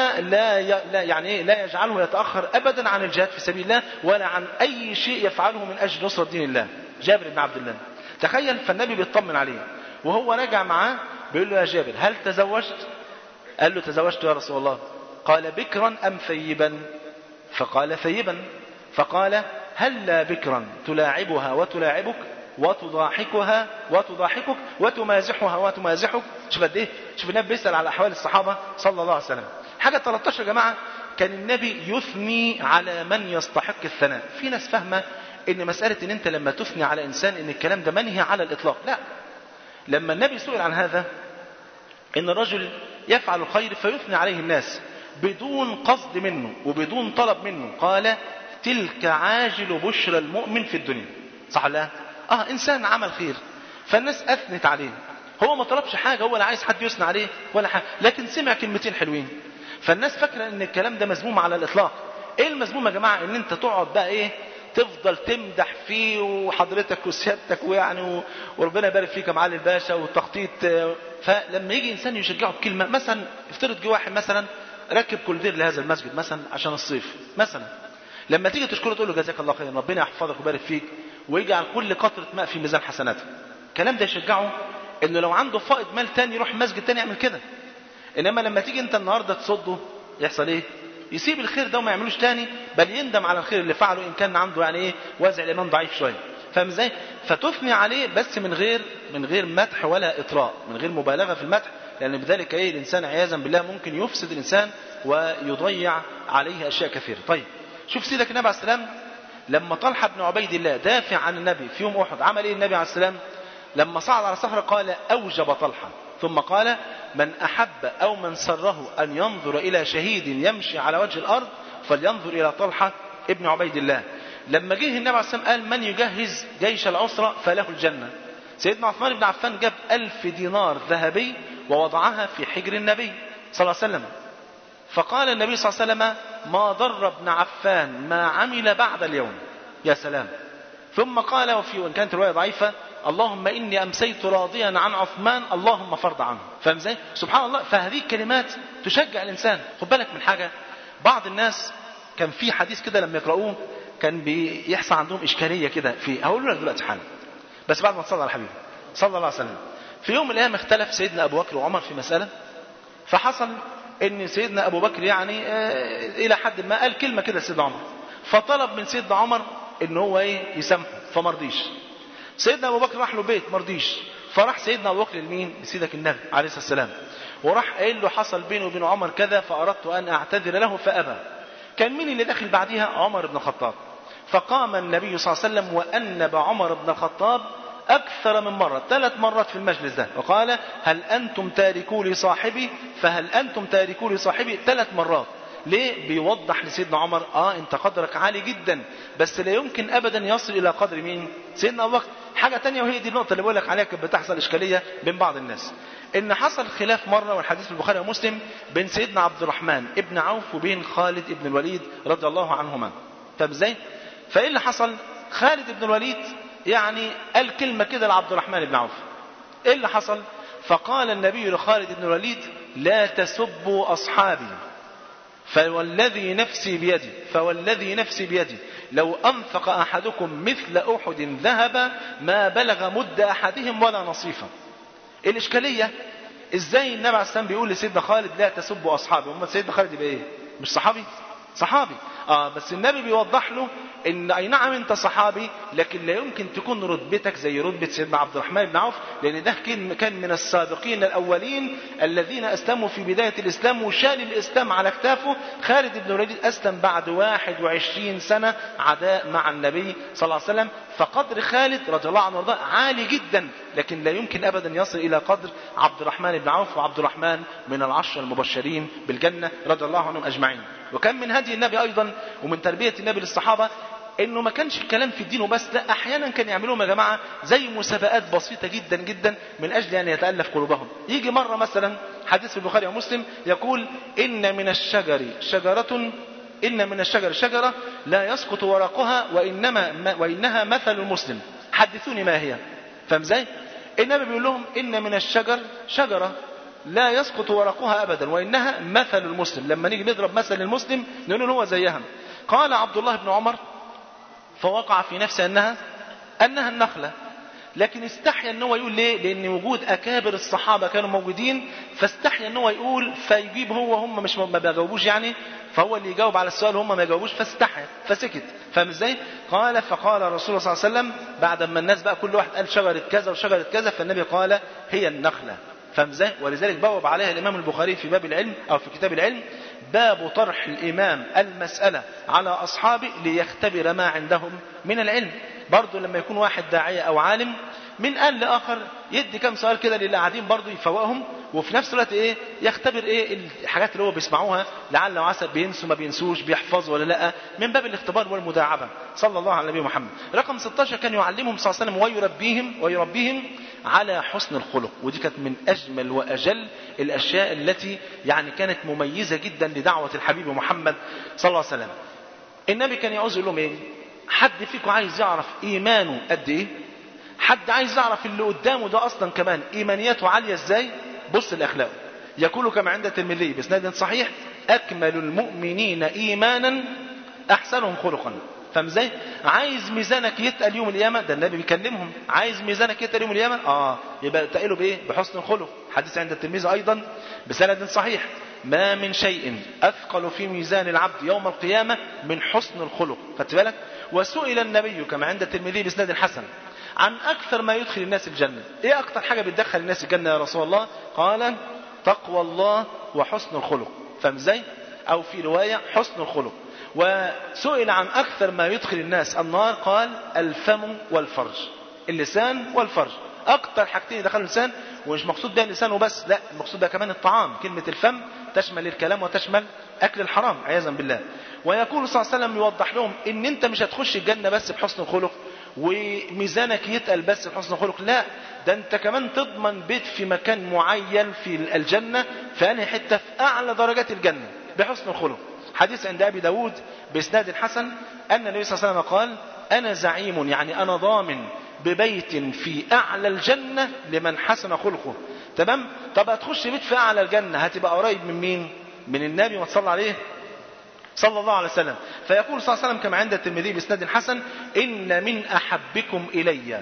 لا يجعله يتأخر أبدا عن الجهاد في سبيل الله ولا عن أي شيء يفعله من أجل نصرة دين الله. جابر بن عبد الله، تخيل. فالنبي بيطمن عليه وهو راجع معاه بيقول له: يا جابر، هل تزوجت؟ قال له: تزوجت يا رسول الله. قال: بكرا أم ثيبا؟ فقال: ثيبا. فقال: هل بكرا تلاعبها وتلاعبك وتضاحكها وتضاحكك وتمازحها وتمازحك؟ شوف قد ايه، شوف النبي بيسأل على أحوال الصحابة صلى الله عليه وسلم. حاجة 13 يا جماعة، كان النبي يثني على من يستحق الثناء. في ناس فاهمة ان مسألة ان انت لما تثني على انسان ان الكلام ده منهي على الإطلاق. لا، لما النبي سئل عن هذا، ان الرجل يفعل الخير فيثني عليه الناس بدون قصد منه وبدون طلب منه، قال: تلك عاجل بشرى المؤمن في الدنيا. صح ولا لا؟ انسان عمل خير فالناس اثنت عليه، هو ما طلبش حاجه، هو لا عايز حد يثني عليه ولا حاجه، لكن سمع كلمتين حلوين، فالناس فاكره ان الكلام ده مذموم على الاطلاق. ايه المذموم يا جماعه؟ ان انت تقعد بقى ايه، تفضل تمدح فيه وحضرتك وسيادتك ويعني وربنا يبارك فيك يا معالي الباشا والتخطيط. فلما يجي انسان يشجعه بكلمه، مثلا افترض جه واحد مثلا ركب كولدير لهذا المسجد مثلا عشان الصيف مثلا، لما تيجي تشكره تقول له: جزاك الله خير، ربنا يحفظك ويبارك فيك ويجعل كل قطره ماء في ميزان حسناته. الكلام ده يشجعه انه لو عنده فائض مال تاني يروح مسجد تاني يعمل كده. انما لما تيجي انت النهارده تصده، يحصل ايه؟ يسيب الخير ده وما يعملوش تاني، بل يندم على الخير اللي فعله ان كان عنده يعني ايه، وازع الايمان ضعيف شويه. فاهم ازاي؟ فتثني عليه بس من غير مدح ولا اطراء، من غير مبالغه في المدح، لان بذلك ايه، الانسان عياذا بالله ممكن يفسد الانسان ويضيع عليه اشياء كثيره. طيب شوف سيدك النبي عليه السلام لما طلحه بن عبيد الله دافع عن النبي في يوم احد، عمل ايه النبي عليه السلام؟ لما صعد على صخره قال: اوجب طلحه، ثم قال: من احب او من سره ان ينظر الى شهيد يمشي على وجه الارض فلينظر الى طلحه ابن عبيد الله. لما جه النبي عليه السلام قال: من يجهز جيش العسرة فله الجنة. سيدنا عثمان بن عفان جاب 1000 دينار ذهبي ووضعها في حجر النبي صلى الله عليه وسلم، فقال النبي صلى الله عليه وسلم: ما ضر ابن عفان ما عمل بعد اليوم. يا سلام. ثم قال، وان كانت الرواية ضعيفة: اللهم إني أمسيت راضيا عن عثمان اللهم فرض عنه. فاهم ازاي؟ سبحان الله. فهذه الكلمات تشجع الإنسان. خد بالك من حاجة، بعض الناس كان في حديث كده لما يقرؤوه كان بيحصل عندهم إشكالية كده فيه، هقول لك دلوقتي حالا بس بعد ما تصلى على الحبيب صلى الله عليه وسلم. في يوم من الأيام اختلف سيدنا أبو بكر وعمر في مسألة، فحصل ان سيدنا ابو بكر يعني الى حد ما قال كلمة كده لسيدنا عمر، فطلب من سيدنا عمر ان هو يسامحه، فمرضيش. سيدنا ابو بكر راح له بيت مرضيش، فراح سيدنا ابو بكر لمين؟ لسيدك النبي عليه الصلاه والسلام، وراح قايل له: حصل بيني وبين عمر كذا فاردت ان اعتذر له فابى. كان مين اللي داخل بعديها؟ عمر بن الخطاب. فقام النبي صلى الله عليه وسلم وانب عمر بن الخطاب أكثر من مرة، 3 مرات في المجلس ده، وقال: هل أنتم تاركوا لي صاحبي؟ فهل أنتم تاركوا لي صاحبي 3 مرات. ليه؟ بيوضح لسيدنا عمر: أنت قدرك عالي جدا، بس لا يمكن أبدا يصل إلى قدر مين؟ سيدنا أبو بكر. حاجة تانية، وهي دي النقطة اللي بقولك عليها كانت بتحصل إشكالية بين بعض الناس، إن حصل خلاف مرة، والحديث في البخاري ومسلم، بين سيدنا عبد الرحمن ابن عوف وبين خالد ابن الوليد رضي الله عنهما. طب ازاي؟ فإيه اللي حصل؟ خالد ابن الوليد يعني قال كلمة كده لعبد الرحمن بن عوف. إيه اللي حصل؟ فقال النبي لخالد بن الوليد: لا تسبوا أصحابي، فوالذي نفسي بيدي لو أنفق أحدكم مثل أحد ذهب ما بلغ مد أحدهم ولا نصيفا. الإشكالية إزاي النبي عليه السلام بيقول لسيدنا خالد لا تسبوا أصحابي؟ هم سيدنا خالد يبقى إيه؟ مش صحابي؟ صحابي. بس النبي بيوضح له ان اي نعم انت صحابي، لكن لا يمكن تكون رتبتك زي رتبة سيدنا عبد الرحمن بن عوف، لان ده كان من السابقين الاولين الذين اسلموا في بداية الاسلام، وشال الاسلام على كتافه. خالد بن الوليد اسلم بعد 21 سنة عداء مع النبي صلى الله عليه وسلم. فقدر خالد رضي الله عنه وارضاه عالي جدا، لكن لا يمكن ابدا يصل الى قدر عبد الرحمن بن عوف. وعبد الرحمن من العشر المبشرين بالجنة رضي الله عنهم اجمعين. وكان من هدي النبي ايضا ومن تربية النبي للصحابة انه ما كانش الكلام في الدين وبس، لا، احيانا كان يعملوهم يا جماعة زي مسابقات بسيطة جدا جدا من اجل ان يتألف قلوبهم. يجي مرة مثلا حديث في البخاري ومسلم يقول: ان من الشجر شجرة لا يسقط ورقها وانها مثل المسلم، حدثوني ما هي. فاهم ازاي؟ النبي بيقول لهم: ان من الشجر شجرة لا يسقط ورقها أبدا وإنها مثل المسلم. لما نيجي نضرب مثل المسلم نقول هو زيها. قال عبد الله بن عمر: فوقع في نفسه أنها النخلة، لكن استحيا ان هو يقول. ليه؟ لأن وجود أكابر الصحابة كانوا موجودين، فاستحيا ان هو يقول، فيجيب هو، هم مش ما بيجاوبوش يعني، فهو اللي يجاوب على السؤال هم ما يجاوبوش، فاستحيا فسكت. فاهم ازاي؟ فقال الرسول صلى الله عليه وسلم بعد ما الناس بقى كل واحد قال شجرة كذا وشجرة كذا، فالنبي قال: هي النخلة. فاهم ازاي؟ ولذلك بوب عليها الإمام البخاري في باب العلم أو في كتاب العلم: باب طرح الإمام المسألة على أصحابه ليختبر ما عندهم من العلم. برضو لما يكون واحد داعية أو عالم من آن لآخر يدي كم سؤال كده للي قاعدين برضو يفوقهم، وفي نفس الوقت يختبر الحاجات اللي هو بيسمعوها، لعل وعسى بينسوا ما بينسوش، بيحفظوا ولا لا، من باب الاختبار والمداعبة. صلى الله على النبي محمد. رقم 16 كان يعلمهم صلى الله عليه وسلم ويربيهم على حسن الخلق. ودي كانت من أجمل وأجل الأشياء التي يعني كانت مميزة جدا لدعوة الحبيب محمد صلى الله عليه وسلم. النبي كان يعوز يقول لهم: حد فيكم عايز يعرف إيمانه قد إيه؟ حد عايز يعرف اللي قدامه ده أصلا كمان إيمانياته عالية إزاي؟ بص الأخلاق. يقول كما عند الترمذي بإسناد صحيح: أكمل المؤمنين إيمانا أحسنهم خلقا. فاهم ازاي؟ عايز ميزانك يتقل يوم القيامة، ده النبي بيكلمهم، عايز ميزانك يتقل يوم القيامة يبقى تقله بايه؟ بحسن الخلق. حديث عند الترمذي ايضا بسند صحيح: ما من شيء اثقل في ميزان العبد يوم القيامة من حسن الخلق. خدت بالك؟ وسئل النبي كما عند الترمذي بسند حسن عن اكثر ما يدخل الناس الجنة. ايه اكثر حاجة بتدخل الناس الجنة يا رسول الله؟ قال: تقوى الله وحسن الخلق. فاهم ازاي؟ او في رواية حسن الخلق. وسئل عن أكثر ما يدخل الناس النار، قال: الفم والفرج. اللسان والفرج أكثر حاجتين يدخلوا اللسان، ومش مقصود بها اللسان وبس، لا، المقصود بها كمان الطعام. كلمة الفم تشمل الكلام وتشمل أكل الحرام عياذا بالله. ويقول صلى الله عليه وسلم يوضح لهم إن أنت مش هتخش الجنة بس بحسن الخلق وميزانك يتقل بس بحسن الخلق، لا، ده أنت كمان تضمن بيت في مكان معين في الجنة، في أنهي حتة؟ في أعلى درجات الجنة بحسن الخلق. حديث عند أبي داود بإسناد حسن أن النبي صلى الله عليه وسلم قال: أنا زعيم، يعني أنا ضامن ببيت في أعلى الجنة لمن حسن خلقه. تمام؟ طب هتخش بيت في أعلى الجنة هتبقى قريب من مين؟ من النبي، وتصلى عليه صلى الله عليه وسلم. فيقول صلى الله عليه وسلم كما عند الترمذي بإسناد حسن: إن من أحبكم إلي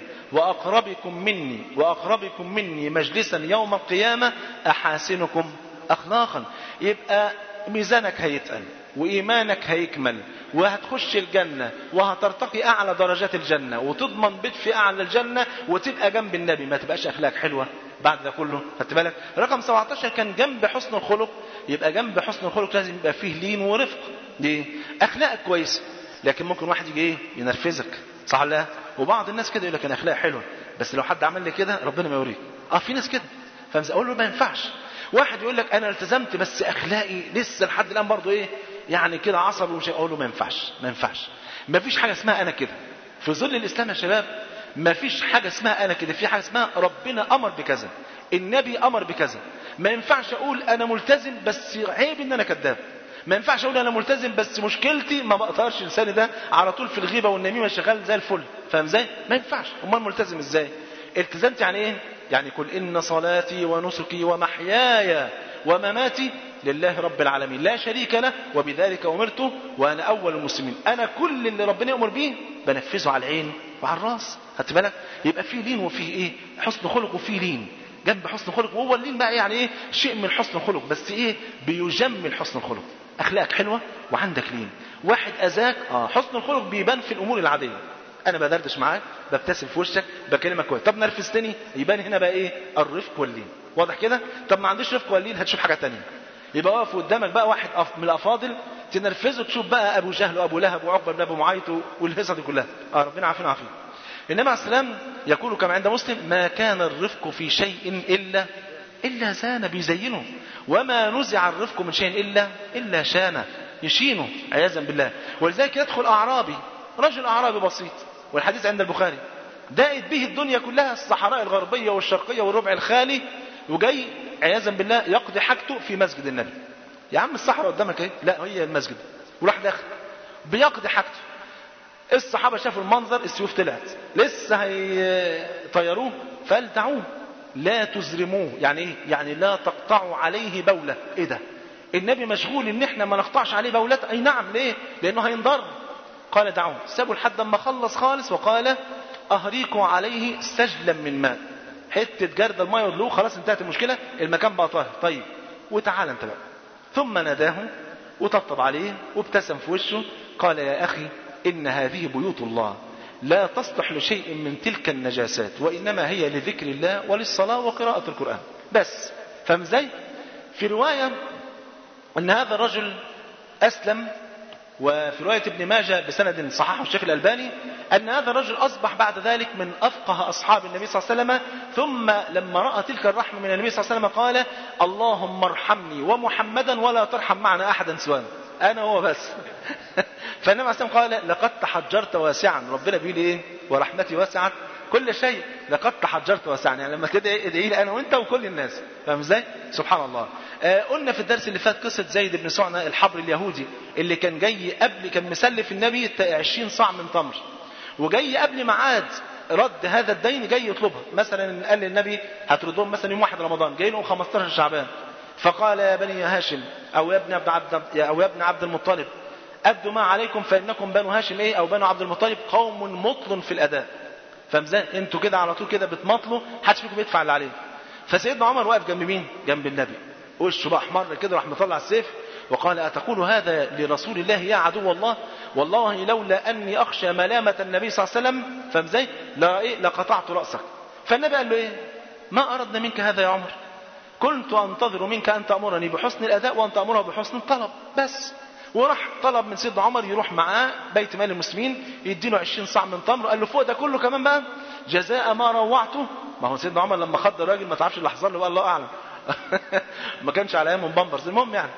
وأقربكم مني مجلسا يوم القيامة أحاسنكم أخلاقا. يبقى ميزانك هيتقل وإيمانك هيكمل وهتخش الجنة وهترتقي أعلى درجات الجنة وتضمن بيت في أعلى الجنة وتبقى جنب النبي، ما تبقاش أخلاق حلوة بعد ده كله. خدت بالك؟ رقم 17 كان جنب حسن الخلق. يبقى جنب حسن الخلق لازم يبقى فيه لين ورفق. ليه؟ أخلاقك كويسة، لكن ممكن واحد يجي ينرفزك، صح ولا لا؟ وبعض الناس كده يقول لك أنا أخلاق حلوة، بس لو حد عمل لي كده ربنا ما يوريك. في ناس كده. فأقول له ما ينفعش. واحد يقول لك أنا التزمت بس أخلاقي لسه لحد الآن برضو يعني كده عصبي ومش، أقول له ما ينفعش. ما فيش حاجة اسمها أنا كده. في ظل الإسلام يا شباب ما فيش حاجة اسمها انا كده، في حاجة اسمها ربنا امر بكذا، النبي امر بكذا. ما ينفعش اقول انا ملتزم بس عيب ان انا كذاب، ما ينفعش اقول انا ملتزم بس مشكلتي ما بقدرش لساني ده على طول في الغيبة والنميمة شغال زي الفل. فاهم ازاي؟ ما ينفعش. امال ملتزم ازاي؟ التزمت يعني ايه؟ يعني قل ان صلاتي ونسكي ومحياي ومماتي لله رب العالمين لا شريك له وبذلك امرت وانا اول المسلمين. انا كل اللي ربنا يأمر بيه بنفذه على العين وعلى الراس. خدت بالك؟ يبقى في لين وفي ايه؟ حسن خلق وفي لين جنب حسن خلق. وهو اللين بقى يعني ايه؟ شيء من حسن الخلق بس ايه؟ بيجمل حسن الخلق. اخلاقك حلوه وعندك لين. واحد اذاك حسن الخلق بيبان في الامور العاديه. انا بدردش معاك، ببتسم في وشك، بكلمك كويس. طب نرفزتني يبان هنا بقى ايه؟ الرفق واللين. واضح كده؟ طب ما عنديش رفق واللين هتشوف حاجه تانية. يبقى واقف قدامك بقى واحد من الافاضل تنرفزه تشوف بقى ابو جهل وابو لهب وعقبه بن ابي معيط والهيصه دي كلها. ربنا عافينا وعافينا. النبي عليه السلام يقول كما عند مسلم ما كان الرفق في شيء الا زان بيزينه، وما نزع الرفق من شيء الا شانه يشينه عياذا بالله. ولذلك يدخل اعرابي، رجل اعرابي بسيط، والحديث عند البخاري، دائت به الدنيا كلها، الصحراء الغربيه والشرقيه والربع الخالي، وجاي عياذا بالله يقضي حاجته في مسجد النبي. يا عم الصحراء قدامك ايه؟ لا هي المسجد. وراح داخل بيقضي حاجته. الصحابه شافوا المنظر، السيوف طلعت لسه هيطيروه فقال دعوه لا تزرموه. يعني ايه؟ يعني لا تقطعوا عليه بوله. ايه ده؟ النبي مشغول ان احنا ما نقطعش عليه بولات. اي نعم. ليه؟ لانه هينضر. قال دعوه. سابوا لحد ما خلص خالص وقال اهريكوا عليه سجلا من ماء، حته جرد الماء ودلوه. خلاص انتهت المشكله، المكان بقى طاهر. طيب وتعال انت بقى. ثم ناداه وطبطب عليه وابتسم في وشه. قال يا اخي ان هذه بيوت الله لا تصلح لشيء من تلك النجاسات، وانما هي لذكر الله وللصلاه وقراءه القران بس. فاهم ازاي؟ في روايه ان هذا الرجل اسلم، وفي رواية ابن ماجه بسند صححه الشيخ الألباني أن هذا الرجل أصبح بعد ذلك من أفقه أصحاب النبي صلى الله عليه وسلم. ثم لما رأى تلك الرحمة من النبي صلى الله عليه وسلم قال اللهم ارحمني ومحمدا ولا ترحم معنا أحدا سوانا، أنا هو بس. فالنبي عليه الصلاة والسلام قال لقد تحجرت واسعا. ربنا بيقول إيه؟ ورحمتي وسعت كل شيء. لقد تحجرت واسعا، يعني لما كده ادعي لي أنا وأنت وكل الناس. فاهم ازاي؟ سبحان الله. قلنا في الدرس اللي فات قصة زيد بن سعنة الحبر اليهودي اللي كان جاي قبل، كان مسلف النبي 20 صاع من تمر، وجاي قبل ميعاد رد هذا الدين جاي يطلبها. مثلا قال للنبي هتردهم مثلا يوم 1 رمضان، جاي له 15 شعبان. فقال يا بني هاشم او يا ابن عبد المطلب ابدوا ما عليكم فانكم بنو هاشم ايه او بنو عبد المطلب قوم مطل في الاداء. فمزان انتوا كده على طول كده بتمطلوا، حدش فيكم بيدفع اللي عليه. فسيدنا عمر واقف جنب مين؟ جنب النبي، وشه بقى احمر كده، راح مطلع السيف وقال أتقول هذا لرسول الله يا عدو الله؟ والله لولا أني أخشى ملامة النبي صلى الله عليه وسلم فمزي لقطعت رأسك. فالنبي قال له إيه؟ ما أردنا منك هذا يا عمر، كنت أنتظر منك أن تأمرني بحسن الأداء وأن تأمره بحسن الطلب بس. وراح طلب من سيدنا عمر يروح معاه بيت مال المسلمين يديله 20 صاع من تمر. قال له فوق ده كله كمان بقى جزاء ما روعته. ما هو سيدنا عمر لما خد الراجل ما تعرفش اللي حصل له، الله أعلم. ما كانش على ايام بامبرز. المهم يعني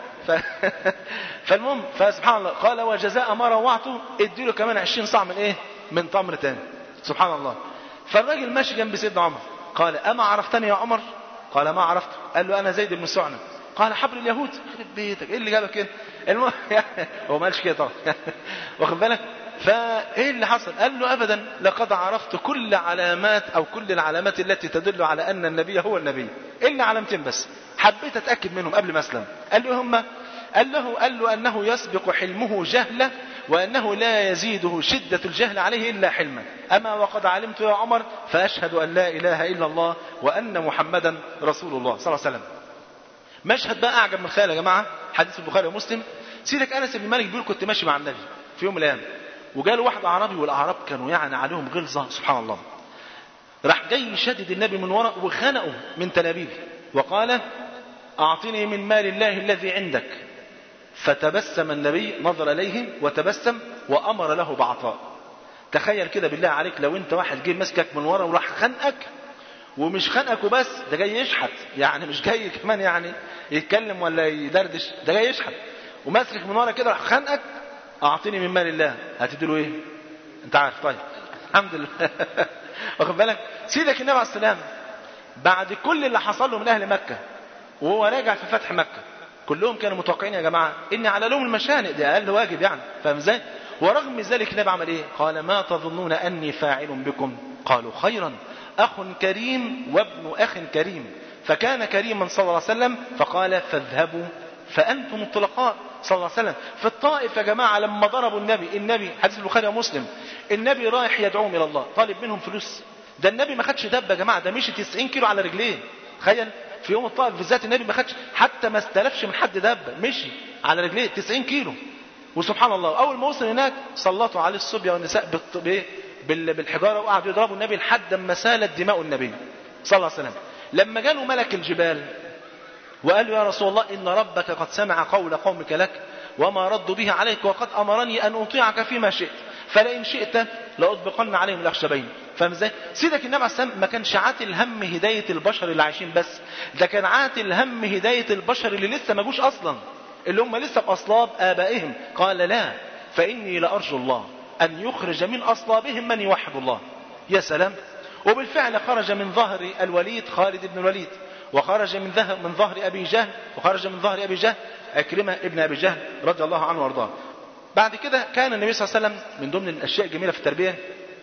فالمهم فسبحان الله قال وجزاء ما روعته اديله كمان 20 صاع من ايه؟ من تمر تاني. سبحان الله. فالراجل ماشي جنب سيدنا عمر قال اما عرفتني يا عمر؟ قال ما عرفت. قال له انا زيد بن سعنة. قال حبر اليهود. خرب بيتك ايه اللي جابك كده؟ المهم هو ما قالش كده طبعا. واخد بالك؟ فايه اللي حصل؟ قال له ابدا لقد عرفت كل علامات او كل العلامات التي تدل على ان النبي هو النبي الا علامتين بس حبيت اتاكد منهم قبل ما اسلم. قال له هما؟ قال له انه يسبق حلمه جهله وانه لا يزيده شده الجهل عليه الا حلما. اما وقد علمت يا عمر فاشهد ان لا اله الا الله وان محمدا رسول الله صلى الله عليه وسلم. مشهد بقى اعجب من الخيال يا جماعه، حديث البخاري ومسلم. سيدك انس بن مالك بيقول كنت ماشي مع النبي في يوم من الايام وجاله واحد اعرابي، والاعراب كانوا يعني عليهم غلظه سبحان الله. راح جاي يشدد النبي من وراء وخنقه من تلابيبه وقال اعطني من مال الله الذي عندك. فتبسم النبي، نظر اليه وتبسم وامر له بعطاء. تخيل كده بالله عليك لو انت واحد جاي مسكك من وراء وراح خنقك، ومش خنقك وبس، ده جاي يشحت، يعني مش جاي كمان يعني يتكلم ولا يدردش، ده جاي يشحت وماسكك من وراء كده راح خنقك. اعطني من مال الله، هتديله ايه؟ انت عارف. طيب الحمد لله. واخد بالك؟ سيدك النبي عليه السلام بعد كل اللي حصل له من اهل مكة وهو راجع في فتح مكة، كلهم كانوا متوقعين يا جماعة ان على لهم المشانق، ده اقل واجب يعني، فاهم ازاي؟ ورغم ذلك النبي عمل ايه؟ قال ما تظنون اني فاعل بكم؟ قالوا خيرا، اخ كريم وابن اخ كريم. فكان كريما صلى الله عليه وسلم فقال فاذهبوا فانتم الطلقاء صلى الله عليه وسلم. في الطائف يا جماعة لما ضربوا النبي حديث البخاري ومسلم، النبي رايح يدعوهم الى الله، طالب منهم فلوس. ده النبي ما خدش دبه يا جماعه، ده مشي 90 كيلو على رجليه. تخيل في يوم الطائف بالذات النبي ما خدش حتى، ما استلفش من حد دبه، مشي على رجليه 90 كيلو. وسبحان الله اول ما وصل هناك سلطوا عليه الصبيه والنساء بالحجاره وقعدوا يضربوا النبي لحد ما سالت دماء النبي صلى الله عليه وسلم. لما جاله ملك الجبال وقال له يا رسول الله ان ربك قد سمع قول قومك لك وما ردوا به عليك وقد امرني ان اطيعك فيما شئت فلئن شئت لاطبقن عليهم الاخشبين. فاهم ازاي؟ سيدك النبي عليه السلام ما كانش عاتل هم هدايه البشر اللي عايشين بس، ده كان عاتل هم هدايه البشر اللي لسه ما جوش اصلا، اللي هم لسه في اصلاب ابائهم. قال لا فاني لارجو الله ان يخرج من اصلابهم من يوحد الله. يا سلام. وبالفعل خرج من ظهر الوليد خالد بن الوليد، وخرج من ظهر ابي جهل، وخرج من ظهر ابي جهل عكرمه ابن ابي جهل رضي الله عنه وارضاه. بعد كده كان النبي صلى الله عليه وسلم من ضمن الاشياء الجميله في التربيه،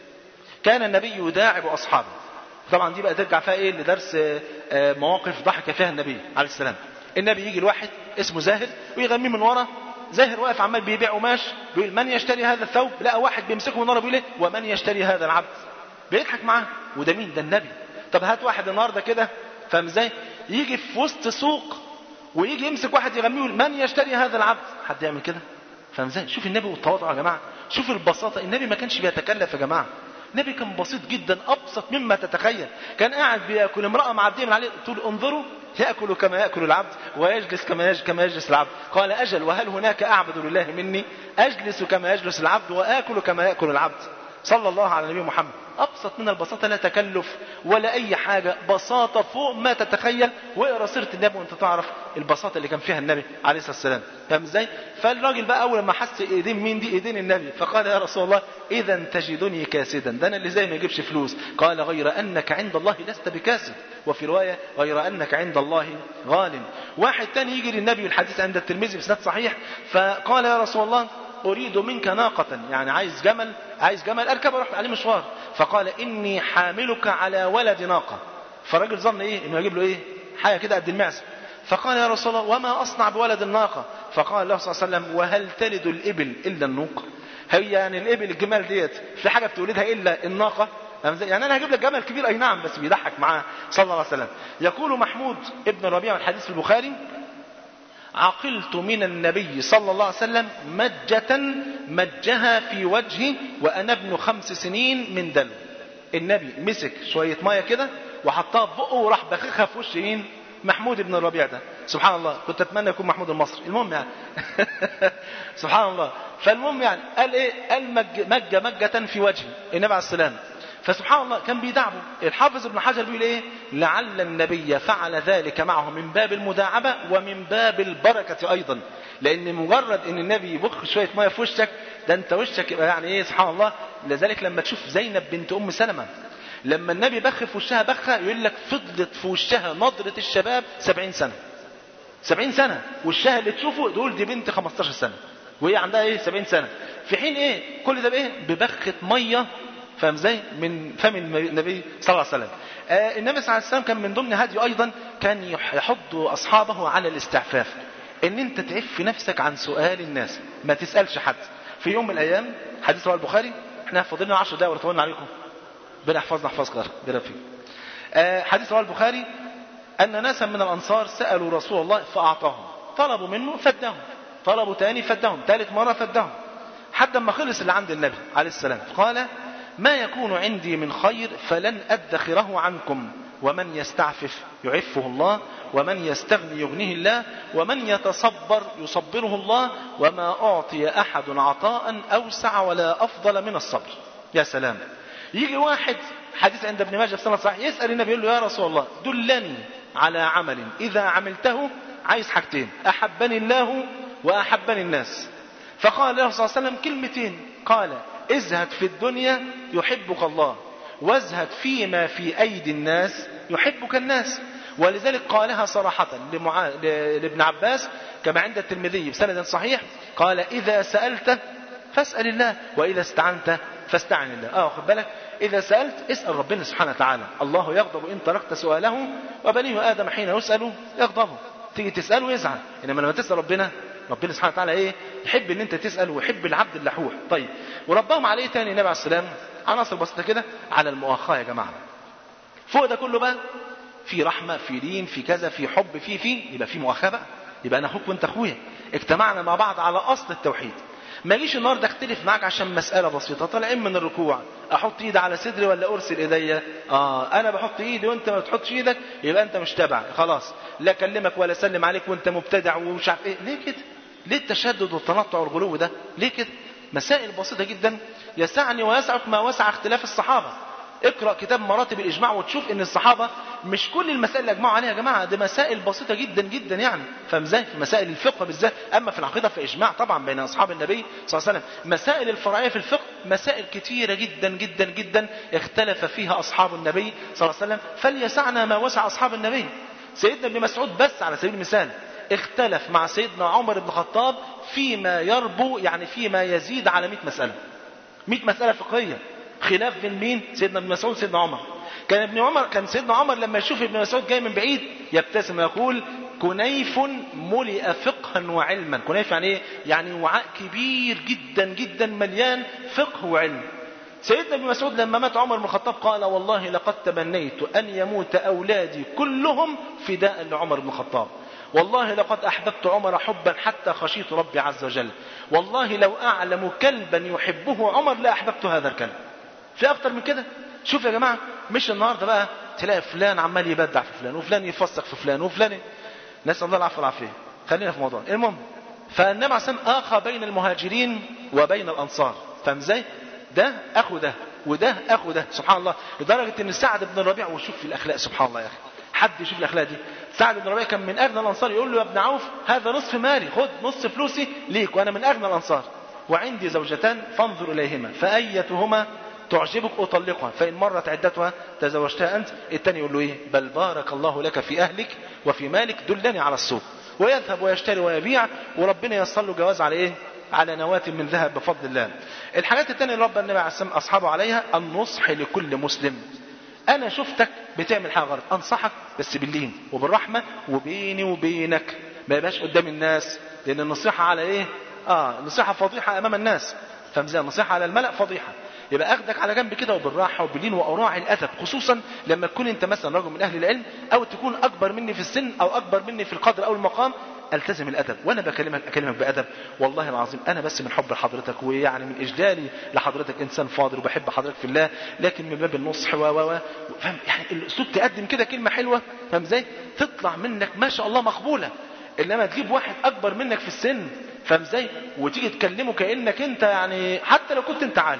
كان النبي يداعب اصحابه. طبعا دي بقى ترجع فيها ايه لدرس مواقف ضحك فيها النبي عليه السلام. النبي يجي لواحد اسمه زاهر ويغميه من ورا، زاهر واقف عمال بيبيع قماش، بيقول من يشتري هذا الثوب؟ لقى واحد بيمسكه من ورا بيقول ايه ومن يشتري هذا العبد؟ بيضحك معاه. وده مين؟ ده النبي. طب هات واحد النهارده كده، فاهم ازاي؟ يجي في وسط سوق ويجي يمسك واحد يغميه يقول من يشتري هذا العبد؟ حد يعمل كده؟ فاهم ازاي؟ شوف النبي والتواضع يا جماعه، شوف البساطه. النبي ما كانش بيتكلف يا جماعه، النبي كان بسيط جدا، ابسط مما تتخيل. كان قاعد بياكل، امراه معديه من عليه تقول انظروا ياكل كما ياكل العبد ويجلس كما يجلس العبد. قال اجل وهل هناك اعبد لله مني؟ اجلس كما يجلس العبد واكل كما ياكل العبد. صلى الله على النبي محمد. ابسط من البساطه، لا تكلف ولا اي حاجه، بساطه فوق ما تتخيل. واقرا سيره النبي وانت تعرف البساطه اللي كان فيها النبي عليه الصلاه والسلام. فاهم ازاي؟ فالراجل بقى اول ما حس ايدين مين دي؟ ايدين النبي. فقال يا رسول الله اذا تجدني كاسدا، ده انا اللي زي ما يجيبش فلوس. قال غير انك عند الله لست بكاسد، وفي روايه غير انك عند الله غال. واحد تاني يجي للنبي، والحديث عند الترمذي بسند صحيح، فقال يا رسول الله أريد منك ناقة، يعني عايز جمل أركب أروح عليه مشوار. فقال إني حاملك على ولد ناقة. فالراجل ظن إيه؟ إنه يجيب له إيه؟ حاجة كده قد المعزة. فقال يا رسول الله وما أصنع بولد الناقة؟ فقال الله صلى الله عليه وسلم وهل تلد الإبل إلا النوق؟ هي يعني الإبل الجمال ديت في حاجة بتولدها إلا الناقة؟ يعني أنا هجيب لك جمل كبير أي نعم، بس بيضحك معاه صلى الله عليه وسلم. يقول محمود ابن الربيع الحديث في البخاري عقلت من النبي صلى الله عليه وسلم مجة مجها في وجهي وأنا ابن 5 سنين من دلو. النبي مسك شوية مية كده وحطها في بقه وراح بخخها في وش مين؟ محمود ابن الربيع ده. سبحان الله، كنت أتمنى يكون محمود المصري. المهم يعني سبحان الله. فالمهم يعني قال إيه؟ قال مجة في وجهي النبي عليه السلام. فسبحان الله كان بيدعبه. الحافظ ابن حجر بيقول ايه؟ لعل النبي فعل ذلك معه من باب المداعبة ومن باب البركة ايضا، لان مجرد ان النبي يبخ شوية مية في وشك ده انت وشك يبقى يعني ايه؟ سبحان الله. لذلك لما تشوف زينب بنت ام سلمة لما النبي بخ في وشها بخة، يقول لك فضلت في وشها نظرة الشباب 70 سنة. 70 سنة وشها اللي تشوفه دول دي بنت 15 سنة وهي عندها ايه؟ 70 سنة. في حين ايه؟ كل ده بايه؟ ببخة مية، فاهم ازاي؟ من فم النبي صلى الله عليه وسلم. النبي صلى الله عليه وسلم كان من ضمن هديه ايضا كان يحض اصحابه على الاستعفاف، ان انت تعف نفسك عن سؤال الناس، ما تسالش حد. في يوم من الايام حديث رواه البخاري، احنا فاضلنا 10 دقائق وطولنا عليكم، ربنا يحفظنا احفظك ربنا فيك. حديث رواه البخاري ان ناسا من الانصار سالوا رسول الله فاعطاهم، طلبوا منه فدهم، طلبوا تاني فدهم، ثالث مره فدهم، حتى ما خلص اللي عند النبي عليه السلام. قال ما يكون عندي من خير فلن أدخره عنكم، ومن يستعفف يعفه الله، ومن يستغني يغنيه الله، ومن يتصبر يصبره الله، وما أعطي أحد عطاء أوسع ولا أفضل من الصبر. يا سلام. يجي واحد حديث عند ابن ماجه في سنة صحيح يسأل النبي يقول له يا رسول الله دلني على عمل إذا عملته، عايز حاجتين، أحبني الله وأحبني الناس. فقال له صلى الله عليه وسلم كلمتين، قال ازهد في الدنيا يحبك الله، وازهد فيما في أيدي الناس يحبك الناس. ولذلك قالها صراحة لابن عباس كما عند الترمذي بسند صحيح، قال إذا سألت فاسأل الله وإذا استعنت فاستعن الله. خد بالك، إذا سألت اسأل ربنا سبحانه وتعالى. الله يغضب إن تركت سؤاله، وبنيه آدم حين يسأل يغضبه. تيجي تسأل ويزعل، إنما لما تسأل ربنا سبحانه وتعالى يحب ان انت تسأل، ويحب العبد اللحوح. طيب، وربهم عليه تاني النبي عليه السلام عناصر بسيطة كده على المؤاخاة يا جماعة. فوق ده كله بقى في رحمة، في دين، في كذا، في حب، في يبقى في مؤاخاة بقى. يبقى انا اخوك وانت اخويا، اجتمعنا مع بعض على اصل التوحيد. ما اجيش النهارده اختلف معاك عشان مسألة بسيطة. طالعين من الركوع، احط ايدي على صدري ولا ارسل ايديا؟ انا بحط ايدي وانت ما بتحطش ايدك، يبقى انت مش تبع خلاص. لا اكلمك ولا اسلم عليك وانت مبتدع ومش عارف ايه. ليه كده؟ ليه التشدد والتنطع والغلو ده؟ ليه كده؟ مسائل بسيطة جدا يسعني ويسعك ما وسع اختلاف الصحابة. اقرأ كتاب مراتب الإجماع وتشوف ان الصحابة مش كل المسائل اللي اجمعوا عليها يا جماعة، دي مسائل بسيطة جدا جدا يعني. فاهم ازاي؟ في مسائل الفقه بالذات. اما في العقيدة في اجماع طبعا بين اصحاب النبي صلى الله عليه وسلم. مسائل الفرعية في الفقه مسائل كتيرة جدا جدا جدا اختلف فيها اصحاب النبي صلى الله عليه وسلم، فليسعنا ما وسع اصحاب النبي. سيدنا ابن مسعود بس على سبيل المثال اختلف مع سيدنا عمر بن الخطاب فيما يربو، يعني فيما يزيد على 100 مسألة. 100 مسألة فقهية، خلاف بين مين؟ سيدنا ابن مسعود وسيدنا عمر. كان سيدنا عمر لما يشوف ابن مسعود جاي من بعيد يبتسم ويقول كنيف ملئ فقها وعلما. كنيف يعني ايه؟ يعني وعاء كبير جدا جدا مليان فقه وعلم. سيدنا ابن مسعود لما مات عمر بن الخطاب قال والله لقد تمنيت أن يموت أولادي كلهم فداء لعمر بن الخطاب. والله لقد أحببت عمر حبا حتى خشيت ربي عز وجل. والله لو أعلم كلبا يحبه عمر لا أحببت هذا الكلب. في أكتر من كده؟ شوف يا جماعة، مش النهاردة بقى تلاقي فلان عمال يبدع في فلان، وفلان يفسق في فلان، وفلان نسأل الله العفو والعافية. خلينا في موضوع المهم. فالنبي عليه الصلاة والسلام آخى بين المهاجرين وبين الأنصار. فاهم ازاي؟ ده أخو ده وده أخو ده، سبحان الله. لدرجة ان سعد بن الربيع، وشوف في الأخلاق سبحان الله يا أخي، حد يشوف الأخلاق دي. سعد بن الربيع كان من أغنى الأنصار، يقول له يا ابن عوف هذا نصف مالي، خد نصف فلوسي ليك وأنا من أغنى الأنصار، وعندي زوجتان فانظر إليهما فأيتهما تعجبك أطلقها، فإن مرت عدتها تزوجتها أنت. التاني يقول له إيه؟ بل بارك الله لك في أهلك وفي مالك، دلني على السوق. ويذهب ويشتري ويبيع، وربنا يصل له جواز على إيه؟ على نواة من ذهب بفضل الله. الحاجات التانية اللي ربنا النبي عليه الصلاة والسلام أصحابه عليها النصح لكل مسلم. أنا شفتك بتعمل حاجة غلط، أنصحك بس باللين وبالرحمة وبيني وبينك، ما يبقاش قدام الناس، لأن النصيحة على إيه؟ النصيحة فضيحة أمام الناس. فمزي النصيحة على الملأ فضيحة. يبقى أخدك على جنب كده وبالراحة وباللين وأراعي الأدب، خصوصا لما تكون أنت مثلا رجل من أهل العلم، أو تكون أكبر مني في السن أو أكبر مني في القدر أو المقام. التزم الأدب، وأنا أكلمك بأدب. والله العظيم أنا بس من حب لحضرتك، ويعني من إجلالي لحضرتك إنسان فاضل وبحب حضرتك في الله، لكن من باب النصح فاهم يعني الأسلوب تقدم كده كلمة حلوة، فاهم ازاي؟ تطلع منك ما شاء الله مقبولة. إنما تجيب واحد أكبر منك في السن، فاهم ازاي؟ وتيجي تكلمه كأنك أنت يعني حتى لو كنت أنت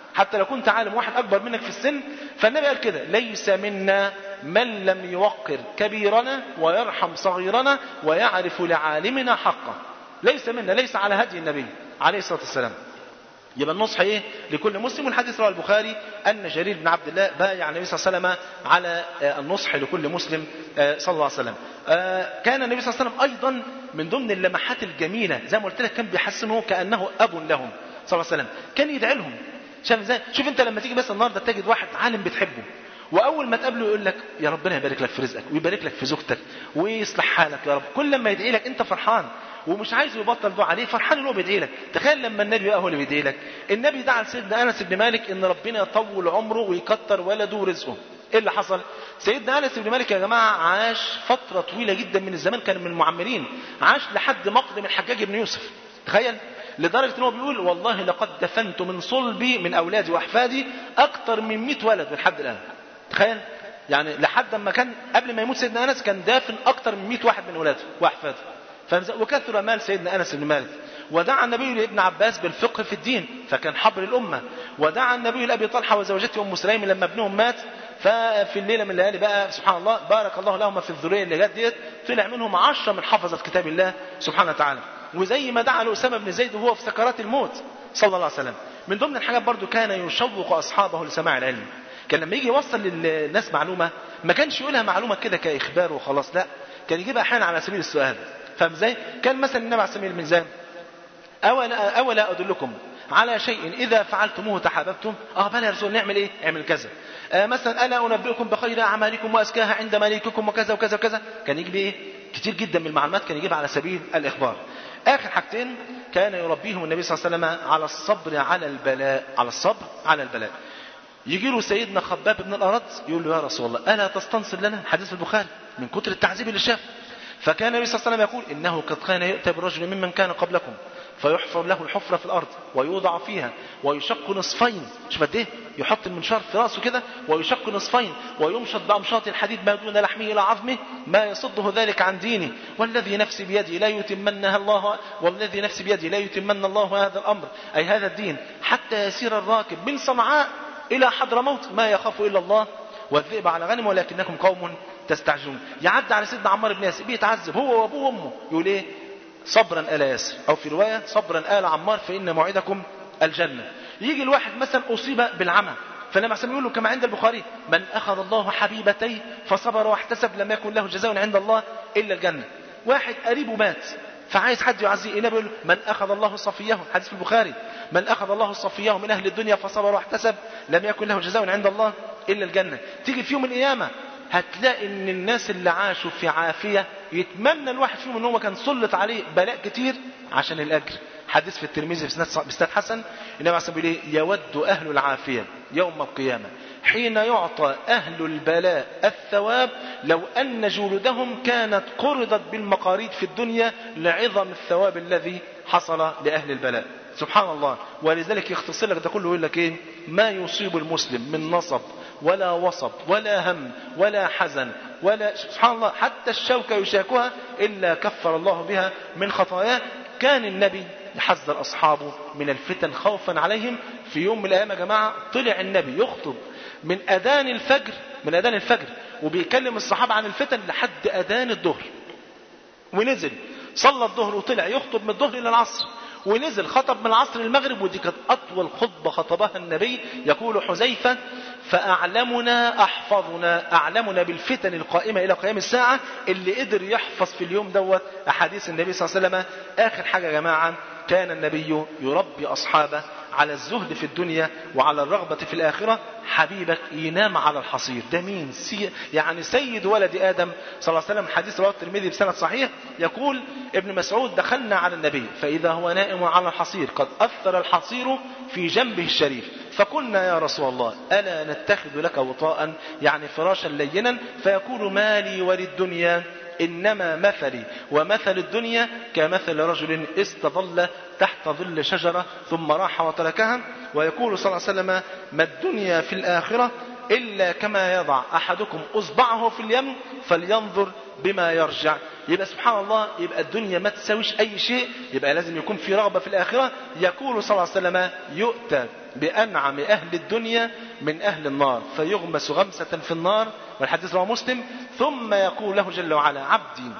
عالم، واحد أكبر منك في السن. فالنبي قال كده ليس منا من لم يوقر كبيرنا ويرحم صغيرنا ويعرف لعالمنا حقه. ليس منا، ليس على هدي النبي عليه الصلاة والسلام. يبقى النصح ايه؟ لكل مسلم. والحديث رواه البخاري أن جرير بن عبد الله بايع النبي صلى الله عليه وسلم على النصح لكل مسلم صلى الله عليه وسلم. كان النبي صلى الله عليه وسلم أيضا من ضمن اللمحات الجميلة، زي ما قلت لك كان بيحسنه كأنه أب لهم صلى الله عليه وسلم، كان يدعي لهم. شوف انت لما تيجي بس النهارده تجد واحد عالم بتحبه، واول ما تقابله يقول لك يا ربنا يبارك لك في رزقك ويبارك لك في زوجتك ويصلح حالك يا رب. كل لما يدعي لك انت فرحان ومش عايز يبطل دعاء عليه، فرحان ان هو بيدعي لك. تخيل لما النبي بقى هو اللي بيدعي لك. النبي دعا لسيدنا انس بن مالك ان ربنا يطول عمره ويكتر ولده ورزقه. ايه اللي حصل؟ سيدنا انس بن مالك يا جماعه عاش فتره طويله جدا من الزمان، كان من المعمرين، عاش لحد مقدم الحجاج بن يوسف. تخيل، لدرجة انه بيقول والله لقد دفنت من صلبي من أولادي وأحفادي أكثر من 100 ولد لحد الآن. تخيل يعني لحد ما كان قبل ما يموت سيدنا أنس كان دافن أكثر من 100 واحد من أولاده وأحفاده. وكثر مال سيدنا أنس بن مالك. ودعا النبي لابن عباس بالفقه في الدين فكان حبر الأمة. ودعا النبي لأبي طلحة وزوجته أم سليم لما ابنهم مات، ففي الليلة من الليالي بقى سبحان الله بارك الله لهم في الذرية اللي جت ديت، طلع منهم 10 من حفظة كتاب الله سبحانه وتعالى. وزي ما دعا لأسامة بن زيد وهو في سكرات الموت صلى الله عليه وسلم. من ضمن الحاجات برضو كان يشوق أصحابه لسماع العلم. كان لما يجي يوصل للناس معلومة ما كانش يقولها معلومة كده كإخبار وخلاص، لا كان يجيبها أحيانا على سبيل السؤال. فاهم ازاي؟ كان مثلا النبي على سبيل الميزان أولا أدلكم على شيء إذا فعلتموه تحاببتم. بلى يا رسول، نعمل إيه؟ اعمل كذا. مثلا ألا أنبئكم بخير أعمالكم وأزكاها عند مليككم وكذا وكذا وكذا. كان يجيب إيه؟ كتير جدا من المعلومات كان يجيبها على سبيل الإخبار. آخر حاجتين كان يربيهم النبي صلى الله عليه وسلم على الصبر على البلاء، على الصبر على البلاء. يجي له سيدنا خباب بن الأرد يقول له يا رسول الله ألا تستنصر لنا؟ حديث البخاري من كتر التعذيب اللي شاف. فكان النبي صلى الله عليه وسلم يقول إنه قد كان يؤتى برجل ممن كان قبلكم فيحفر له الحفرة في الأرض ويوضع فيها ويشق نصفين. شوف قد ايه، يحط المنشار في راسه كده ويشق نصفين ويمشط بأمشاط الحديد ما دون لحمه إلى عظمه ما يصده ذلك عن دينه. والذي نفسي بيده لا يتمنها الله، والذي نفسي بيده لا يتمن الله هذا الأمر أي هذا الدين حتى يسير الراكب من صنعاء إلى حضرموت ما يخاف إلا الله والذئب على غنم ولكنكم قوم تستعجلون. يعد على سيدنا عمار بن ياسر بيتعذب هو وابوه وامه، يقول ايه؟ صبرا آل ياسر، او في رواية صبرا آل عمار فإن موعدكم الجنة. يجي الواحد مثلا أصيب بالعمى، فالنبي عليه يقول له كما عند البخاري من أخذ الله حبيبتيه فصبر واحتسب لم يكن له جزاء عند الله إلا الجنة. واحد قريبه مات فعايز حد يعزيه، النبي يقول له من أخذ الله صفيه، حديث في البخاري، من أخذ الله صفيه من أهل الدنيا فصبر واحتسب لم يكن له جزاء عند الله إلا الجنة. تيجي في يوم القيامة هتلاقي ان الناس اللي عاشوا في عافية يتمنى الواحد فيهم ان هو كان سلط عليه بلاء كتير عشان الأجر. حديث في الترمذي بإسناد حسن، النبي عليه الصلاة والسلام يود أهل العافية يوم القيامة حين يعطى أهل البلاء الثواب لو أن جلودهم كانت قرضت بالمقاريض في الدنيا لعظم الثواب الذي حصل لأهل البلاء. سبحان الله. ولذلك يختصر لك ده كله ويقول لك ايه؟ ما يصيب المسلم من نصب ولا وصب ولا هم ولا حزن ولا سبحان الله حتى الشوكة يشاكها إلا كفر الله بها من خطاياه. كان النبي يحذر أصحابه من الفتن خوفا عليهم. في يوم من الأيام يا جماعة طلع النبي يخطب من أذان الفجر وبيكلم الصحابة عن الفتن لحد أذان الظهر، ونزل صلى الظهر وطلع يخطب من الظهر إلى العصر، ونزل خطب من العصر للمغرب، ودي كانت أطول خطبة خطبها النبي. يقول حذيفة فأعلمنا أحفظنا، أعلمنا بالفتن القائمة إلى قيام الساعة، اللي قدر يحفظ في اليوم دوت أحاديث النبي صلى الله عليه وسلم. آخر حاجة يا جماعة كان النبي يربي أصحابه على الزهد في الدنيا وعلى الرغبة في الآخرة. حبيبك ينام على الحصير، ده مين؟ يعني سيد ولد آدم صلى الله عليه وسلم. حديث رواه الترمذي بسند صحيح، يقول ابن مسعود دخلنا على النبي فإذا هو نائم على الحصير قد أثر الحصير في جنبه الشريف، فقلنا يا رسول الله ألا نتخذ لك وطاء يعني فراشا لينا؟ فيقول مالي وللدنيا إنما مثلي ومثل الدنيا كمثل رجل استظل تحت ظل شجرة ثم راح وتركها. ويقول صلى الله عليه وسلم ما الدنيا في الآخرة إلا كما يضع أحدكم أصبعه في اليم فلينظر بما يرجع. يبقى سبحان الله، يبقى الدنيا ما تساويش أي شيء، يبقى لازم يكون في رغبة في الآخرة. يقول صلى الله عليه وسلم يؤتى بأنعم أهل الدنيا من أهل النار فيغمس غمسة في النار، والحديث رواه مسلم. ثم يقول له جل وعلا عبدي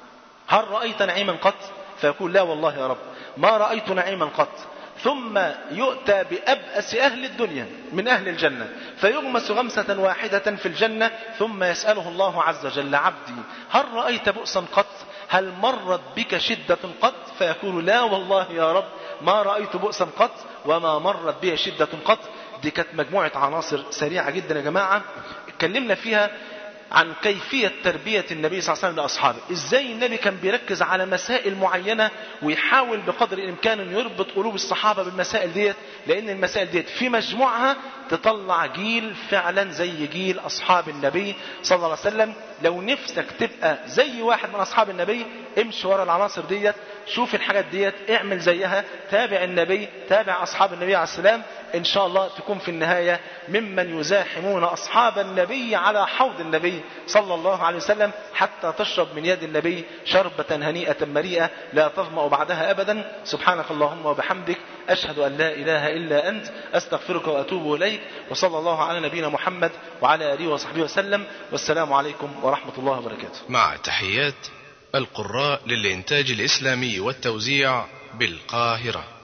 هل رأيت نعيما قط؟ فيقول لا والله يا رب ما رأيت نعيما قط. ثم يؤتى بأبأس أهل الدنيا من أهل الجنة فيغمس غمسة واحدة في الجنة، ثم يسأله الله عز وجل عبدي هل رأيت بؤسا قط؟ هل مرت بك شدة قط؟ فيقول لا والله يا رب ما رأيت بؤسا قط وما مرت بي شدة قط. دي كانت مجموعة عناصر سريعة جدا يا جماعة اتكلمنا فيها عن كيفية تربية النبي صلى الله عليه وسلم لأصحابه. ازاي النبي كان بيركز على مسائل معينة ويحاول بقدر الامكان ان يربط قلوب الصحابة بالمسائل ديت، لان المسائل ديت في مجموعها تطلع جيل فعلا زي جيل اصحاب النبي صلى الله عليه وسلم. لو نفسك تبقى زي واحد من اصحاب النبي امشي ورا العناصر ديت، شوف الحاجات ديت اعمل زيها، تابع النبي، تابع اصحاب النبي عليه السلام، ان شاء الله تكون في النهاية ممن يزاحمون اصحاب النبي على حوض النبي صلى الله عليه وسلم حتى تشرب من يد النبي شربة هنيئة مريئة لا تظمأ بعدها ابدا. سبحانك اللهم وبحمدك اشهد ان لا اله الا انت استغفرك واتوب اليك. وصلى الله على نبينا محمد وعلى اله وصحبه وسلم، والسلام عليكم ورحمة الله وبركاته. مع تحيات القراء للإنتاج الإسلامي والتوزيع بالقاهرة.